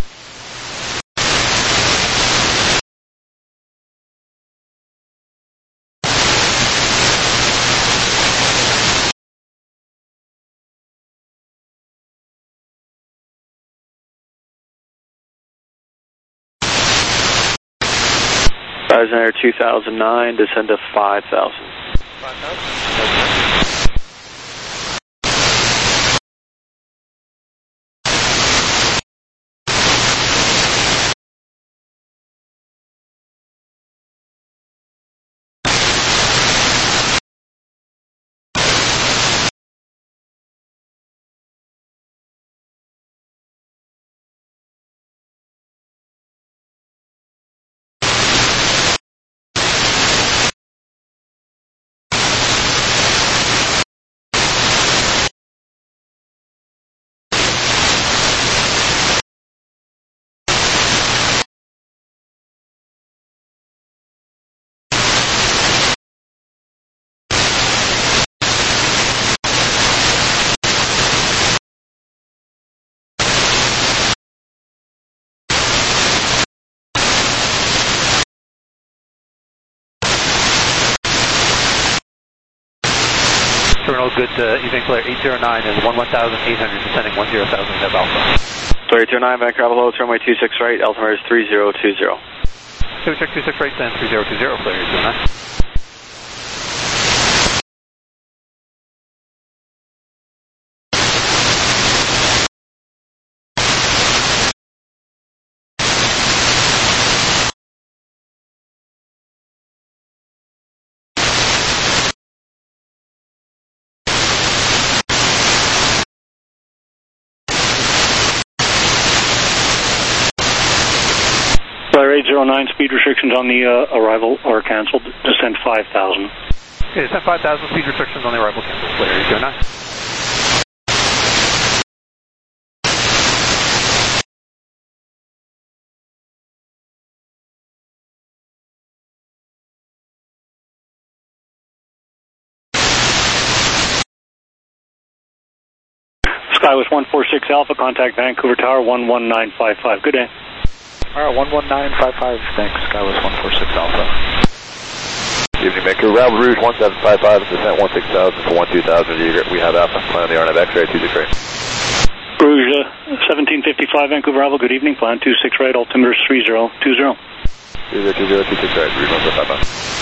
Horizon Air two thousand nine, descend to five thousand. five thousand? Terminal good, uh, evening clear, eight zero nine and one one thousand eight hundred, descending one zero thousand at Alpha. Sorry, eight zero nine, Vancouver Low, runway two six right, altimeter is three zero two zero. two six two six right, stand three zero two zero, clear, eight zero nine. eight zero nine, speed restrictions on the uh, arrival are canceled. Descend five thousand. Okay, descend five thousand, speed restrictions on the arrival canceled. Clear, eight zero nine. SkyWest one four six Alpha, contact Vancouver Tower, one one nine five five. Good day. Alright, one one nine five five, thanks, SkyWest one four six Alpha. evening, Maker. Ravel Rouge one seven five five, descent one six thousand for one two thousand. We have Alpha, plan the R N A V X-ray two six right. Rouge uh, seventeen fifty-five, Vancouver Ravel, good evening, plan two six right, altimeter is three zero two zero. three zero two zero two six right, Rouge one seven five five.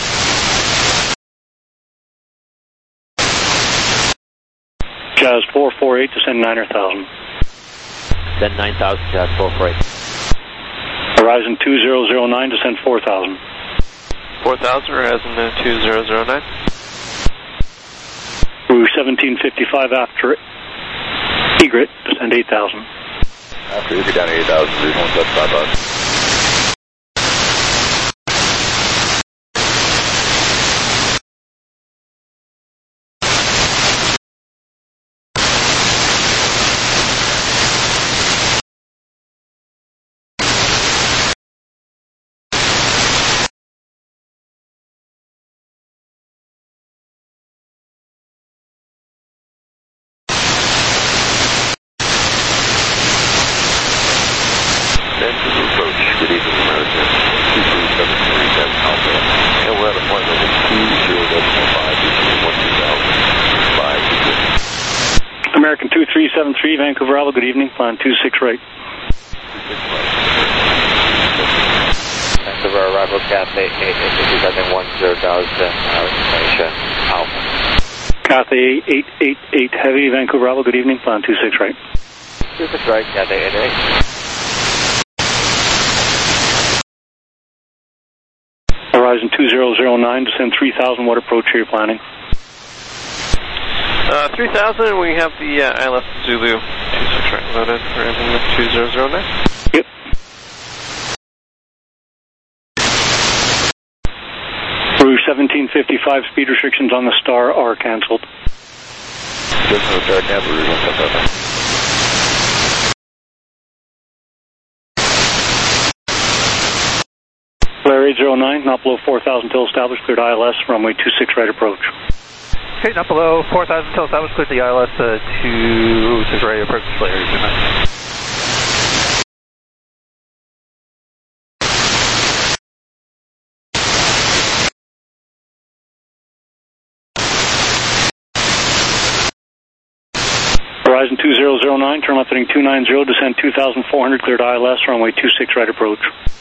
Jazz four four eight, descend nine thousand. Descend nine thousand, Jazz four four eight. Horizon two zero zero nine, descend four thousand. four thousand, Horizon uh, two zero zero nine. Rouge seventeen fifty-five after Egret, descend eight thousand. After Egret down eight thousand, Rouge one seven five five. American two three seven three, Vancouver Alpha, good evening, plan two six right. Vancouver arrival, Cathay eight eight seven one zero thousand, information Alpha. Cathay eight eight eight heavy, Vancouver Alpha, good evening, plan two six right. two six right, Cathay eight eight. Horizon two zero zero nine, descend three thousand, what approach are you planning? Uh, three thousand, we have the uh, I L S Zulu two six right loaded, Horizon two zero zero nine. Yep. Rouge seventeen fifty-five, speed restrictions on the Star are cancelled. There's no Star cancelled, Rouge one seven five five. Flare eight zero nine, not below four thousand till established, cleared I L S, runway two six right approach. Okay, not below four thousand till established, cleared the I L S uh, two six right approach, Flare eight zero nine. Horizon two zero zero nine, turn left heading two nine zero, descend two thousand four hundred, cleared I L S, runway two six right approach.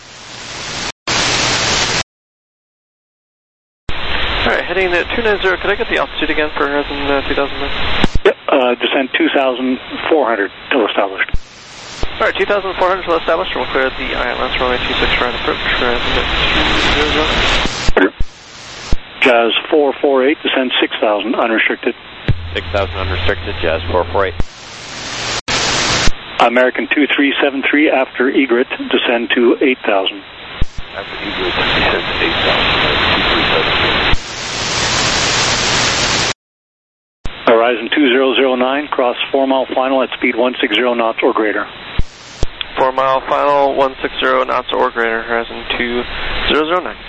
Alright, heading to two nine zero, could I get the altitude again for Horizon uh, two thousand? Yep, uh, descend two thousand four hundred till established. Alright, two thousand four hundred till established, we'll clear the I L S runway two six right approach, Horizon two zero zero nine. Jazz four four eight, descend six thousand, unrestricted. six thousand unrestricted, Jazz four four eight. American two three seven three, after Egret, descend to eight thousand. After Egret, descend to eight thousand, two three seven three. Horizon two zero zero nine, cross four mile final at speed one sixty knots or greater. four mile final, one sixty knots or greater, Horizon two zero zero nine.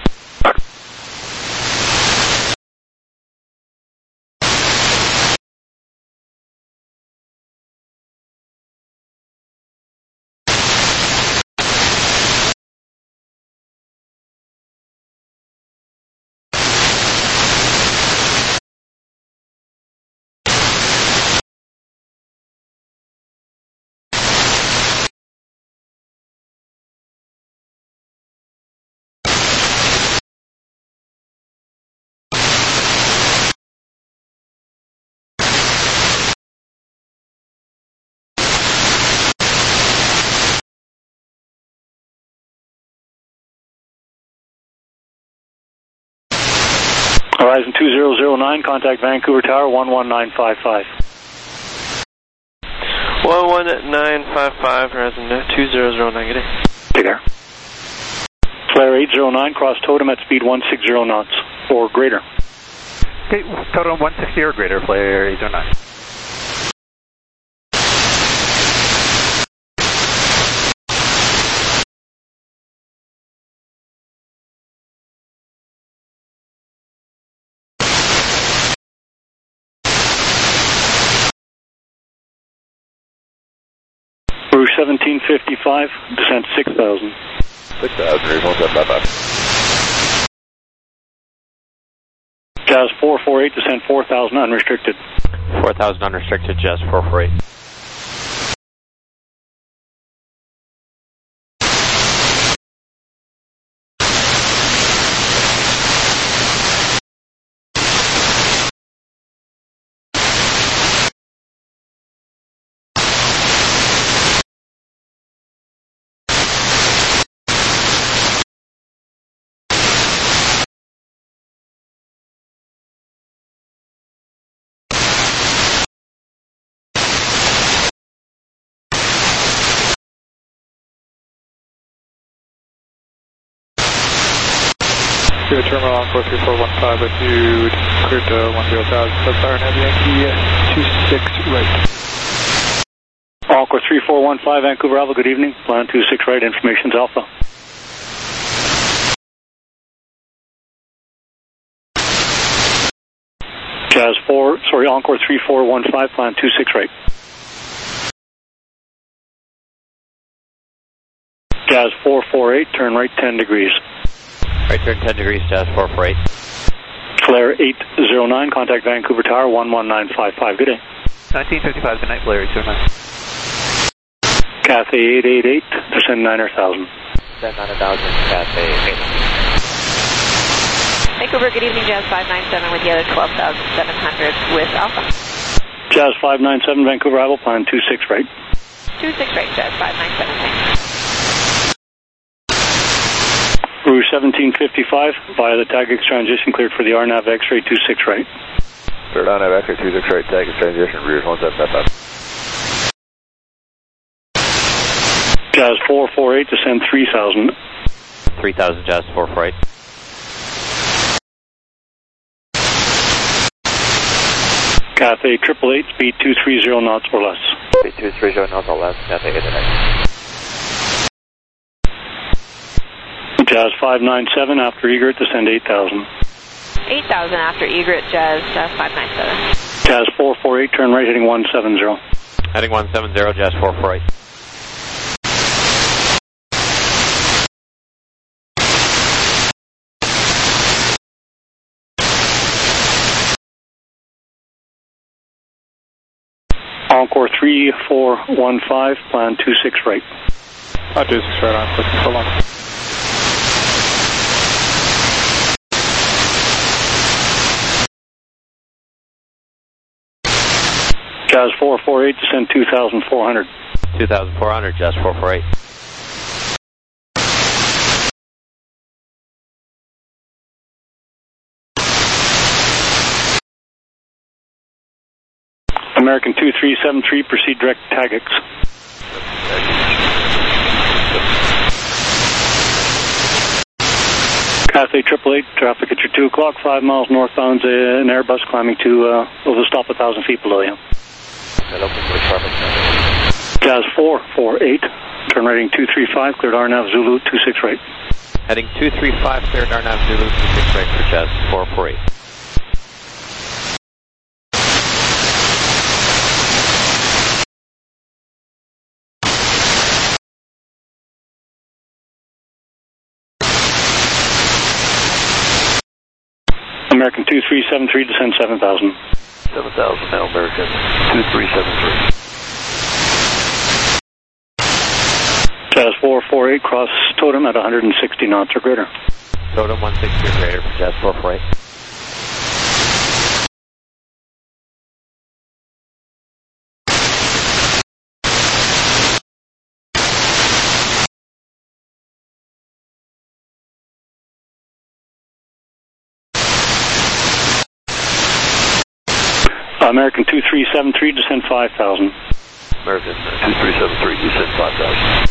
Horizon two zero zero nine, contact Vancouver Tower one one nine five five. one one nine five five, Horizon two zero zero nine, good day. Take care. Flare eight zero nine, cross totem at speed one sixty knots or greater. Okay, totem one sixty or greater, Flare eight zero nine. Rouge seventeen fifty-five, descent six thousand. six thousand, Rouge one seven five five. Jazz four four eight, descend four thousand unrestricted. four thousand unrestricted, Jazz four four eight. Your terminal on four three four one five with you, cleared to one zero thousand, plus R N A Yankee two six right. Encore three four one five, Vancouver Alpha, good evening. Plan two six right, information's Alpha. Jazz four, sorry, Encore three four one five, plan two six right. Jazz four four eight, turn right ten degrees. Right turn ten degrees, Jazz four four eight. Flare eight zero nine, contact Vancouver Tower one one nine five five, good day. nineteen fifty-five, good night, Flare eight zero nine. Cathay eight eight eight, descend nine thousand. Descend nine thousand, Cathay eight. Vancouver, good evening, Jazz five nine seven with the other twelve thousand seven hundred with Alpha. Jazz five nine seven, Vancouver Alpha, plan two six right. two six right, Jazz five nine seven, thanks. Rouge seventeen fifty-five, via the Tag X transition, cleared for the R NAV X-ray two six right. Cleared R NAV X-ray two six right, Tag X transition, Rouge one seven five five. Jazz four four eight, descend three thousand. three thousand, Jazz four four eight. Cathay triple eight, speed two three zero knots or less. Speed two three zero knots or less, Cathay eight eight eight. Jazz five nine seven, after Egret, descend eight thousand. eight thousand after Egret, Jazz uh, five nine seven. Jazz four four eight, turn right, heading one seven zero. Heading one seven zero, Jazz four four eight. Encore three four one five, plan two six right. Uh, two six right on, looking for long. Jazz four four eight, descend two thousand four hundred. two thousand four hundred, Jazz four four eight. American two three seven three, proceed direct Tag X. Cathay triple eight, traffic at your two o'clock, five miles northbound, uh, an Airbus climbing to, uh, will stop a thousand feet below you. Jazz four four eight, turn rating two three five, cleared R NAV Zulu two six right. Heading two three five, cleared R NAV Zulu two six right for Jazz four four eight. American two three seven three, descend seven thousand. seven thousand now, American two three seven three. Jazz four four eight, cross Totem at one hundred sixty knots or greater. Totem one sixty or greater for Jazz four four eight. American two three seven three, descend five thousand. American two three seven three, descend five thousand.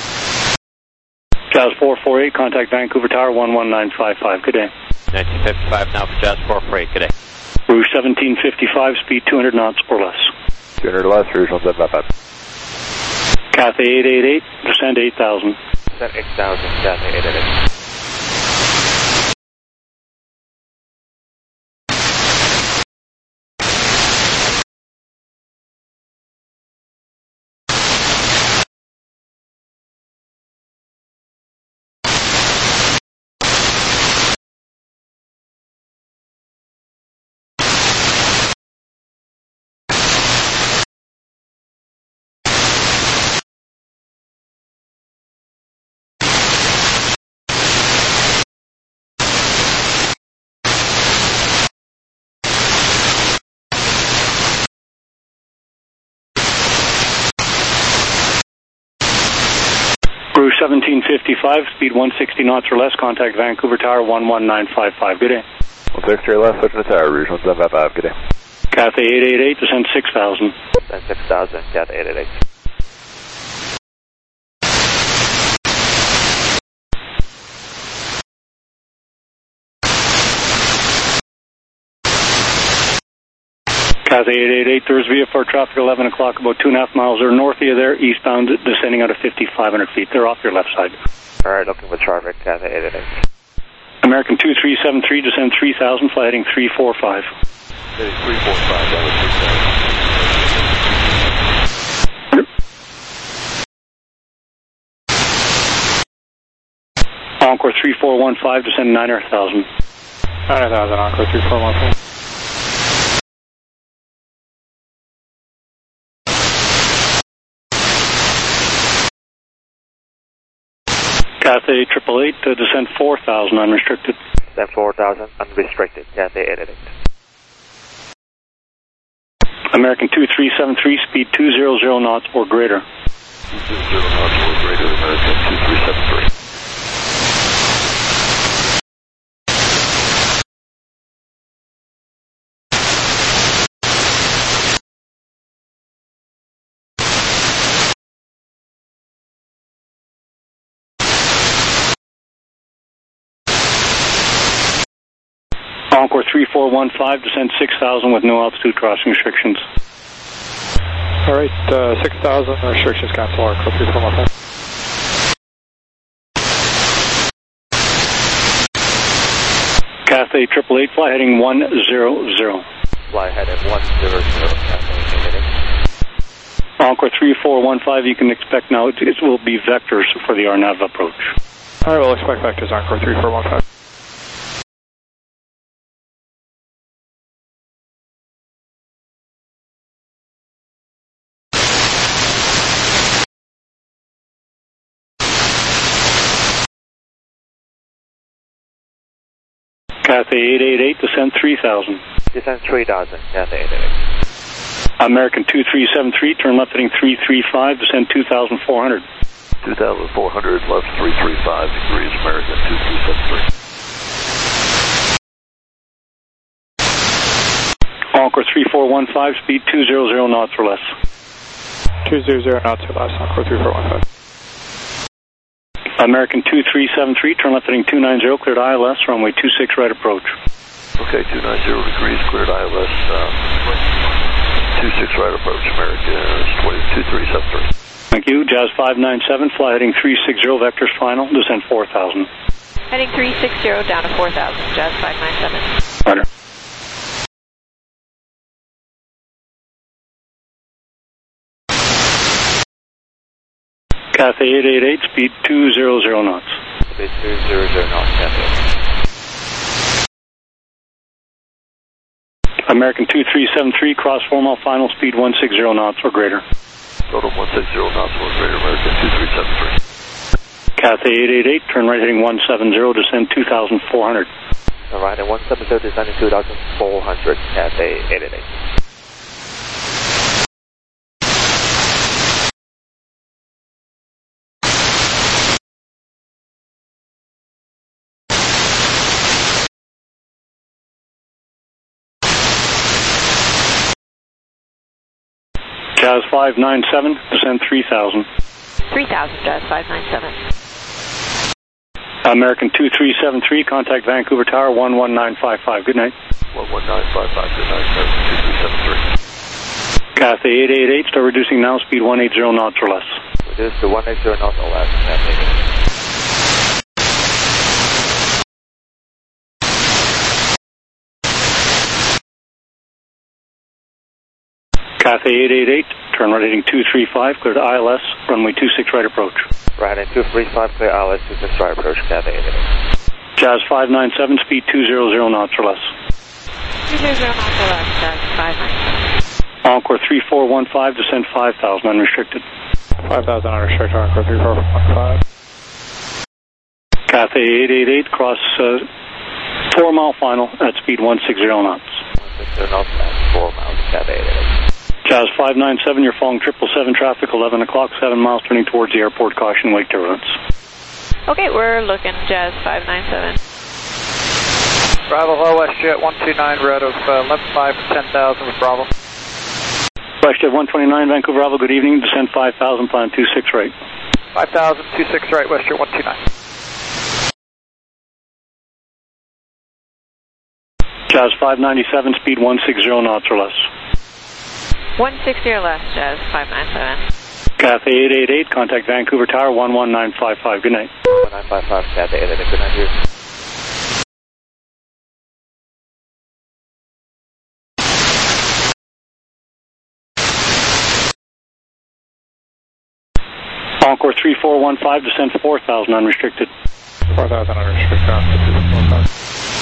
Jazz four four eight, contact Vancouver Tower one one nine five five, good day. nineteen fifty-five now for Jazz four four eight, good day. Rouge seventeen fifty-five, speed two hundred knots or less. two hundred or less, Rouge one seven five five. Cathay eight eight eight, descend eight thousand. Descend eight thousand, Cathay eight eight eight. Crew seventeen fifty-five, speed one sixty knots or less, contact Vancouver Tower one one nine five five. Good day. one six three left, switching to tower, Rouge one seven five five. Good day. Cathay eight eight eight, descend six thousand. Descend six thousand, Cathay eight eight eight. Cathay eight eight eight, there's V F R traffic eleven o'clock, about two and a half miles or north of you there, eastbound, descending out of fifty-five hundred feet. They're off your left side. Alright, looking for traffic, Cathay eight eight eight. American two three seven three, descend three thousand, fly heading three four five. three four five, that was three thousand. Encore three four one five, descend nine thousand. nine thousand, Encore three four one five. Cathay triple eight, uh, descend four thousand, unrestricted. Descend four thousand, unrestricted, Cathay eight eight eight. American two three seven three, speed two hundred knots or greater. two hundred knots or greater, American two three seven three. Encore three four one five, descend six thousand with no altitude crossing restrictions. Alright, uh, six thousand, restrictions cancel, Encore three four one five. Cathay triple eight, fly heading one zero zero. Fly heading one zero zero, Cathay eight eight eight. Encore three four one five, you can expect now, it, it will be vectors for the R NAV approach. Alright, we'll expect vectors, Encore three four one five. Cathay eight eight eight, descend three thousand. Descend three thousand, Cathay eight eight eight. American two three seven three, turn left heading three three five, descend two thousand four hundred. two thousand four hundred, left three three five degrees, American two three seven three. Encore three four one five, speed two hundred knots or less. two hundred knots or less, Encore three four one five. American two three seven three, turn left heading two ninety, cleared I L S, runway two six right approach. Okay, two ninety degrees, cleared I L S, uh, two six right approach, American two three seven three. Thank you, Jazz five nine seven, fly heading three six zero, vectors final, descend four thousand. Heading three six zero down to four thousand, Jazz five nine seven. Roger. Cathay eight eight eight, speed two hundred knots. Speed two hundred knots, Cathay. American two three seven three, cross four mile final, speed one sixty knots or greater. Total one sixty knots or greater, American two three seven three. Cathay eight eight eight, turn right heading one seventy, descend two thousand four hundred. All right, and one seventy, descending two thousand four hundred, Cathay eight eight eight. Jazz five nine seven, descend three thousand. three thousand, Jazz five nine seven. American two three seven three, contact Vancouver Tower one one nine five five. Good night. one one nine five five, good night, two three seven three. Cathay eight eight eight, start reducing now, speed one eighty knots or less. Reduce to one eighty knots or less, Cathay eight eight eight. Cathay eight eight eight, turn right heading two three five, clear to I L S, runway two six right approach. Right, and two three five, clear I L S, two six right approach, Cathay eight eight eight. Jazz five nine seven, speed two hundred knots or less. two hundred knots or less, Jazz five nine seven. Encore three four one five, descend five thousand, unrestricted. five thousand unrestricted, Encore three four one five. Cathay eight eight eight, cross uh, four mile final at speed one sixty knots. one sixty knots at four miles, Cathay eight eight eight. Jazz five nine seven, you're following triple seven traffic, eleven o'clock, seven miles turning towards the airport. Caution, wake turbulence. Okay, we're looking Jazz five nine seven. Bravo, hello, WestJet one two nine, route of uh, eleven five for ten thousand with Bravo. WestJet one twenty-nine, Vancouver, Bravo, good evening, descend five thousand, plan two six right. five thousand, two six right, WestJet one two nine. Jazz five ninety-seven, speed one sixty knots or less. one sixty or less, Jazz five nine seven. Cathay eight eight eight, contact Vancouver Tower one one nine five five, good night. one nine five five, Cathay eight eight eight, good night to you. Encore three four one five, descend four thousand unrestricted. four thousand unrestricted, altitude four thousand.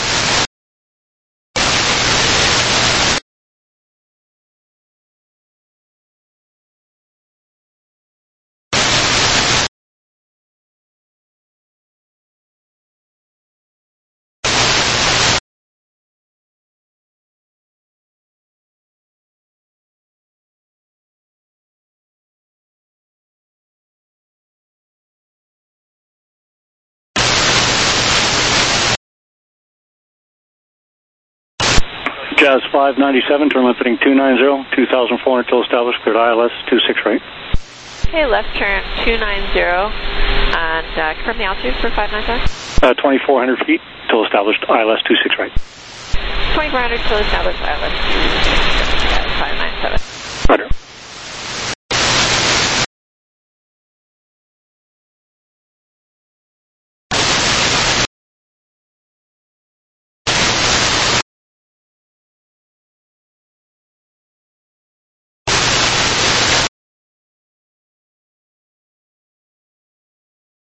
Jazz five ninety-seven, turn limiting two nine zero, two thousand four hundred till established, cleared I L S two six right. Okay, left turn two nine zero, and uh, confirm the altitude for five nine seven. Uh, twenty-four hundred feet till established, I L S two six right. twenty-four hundred till established, I L S two six, five nine seven. Roger.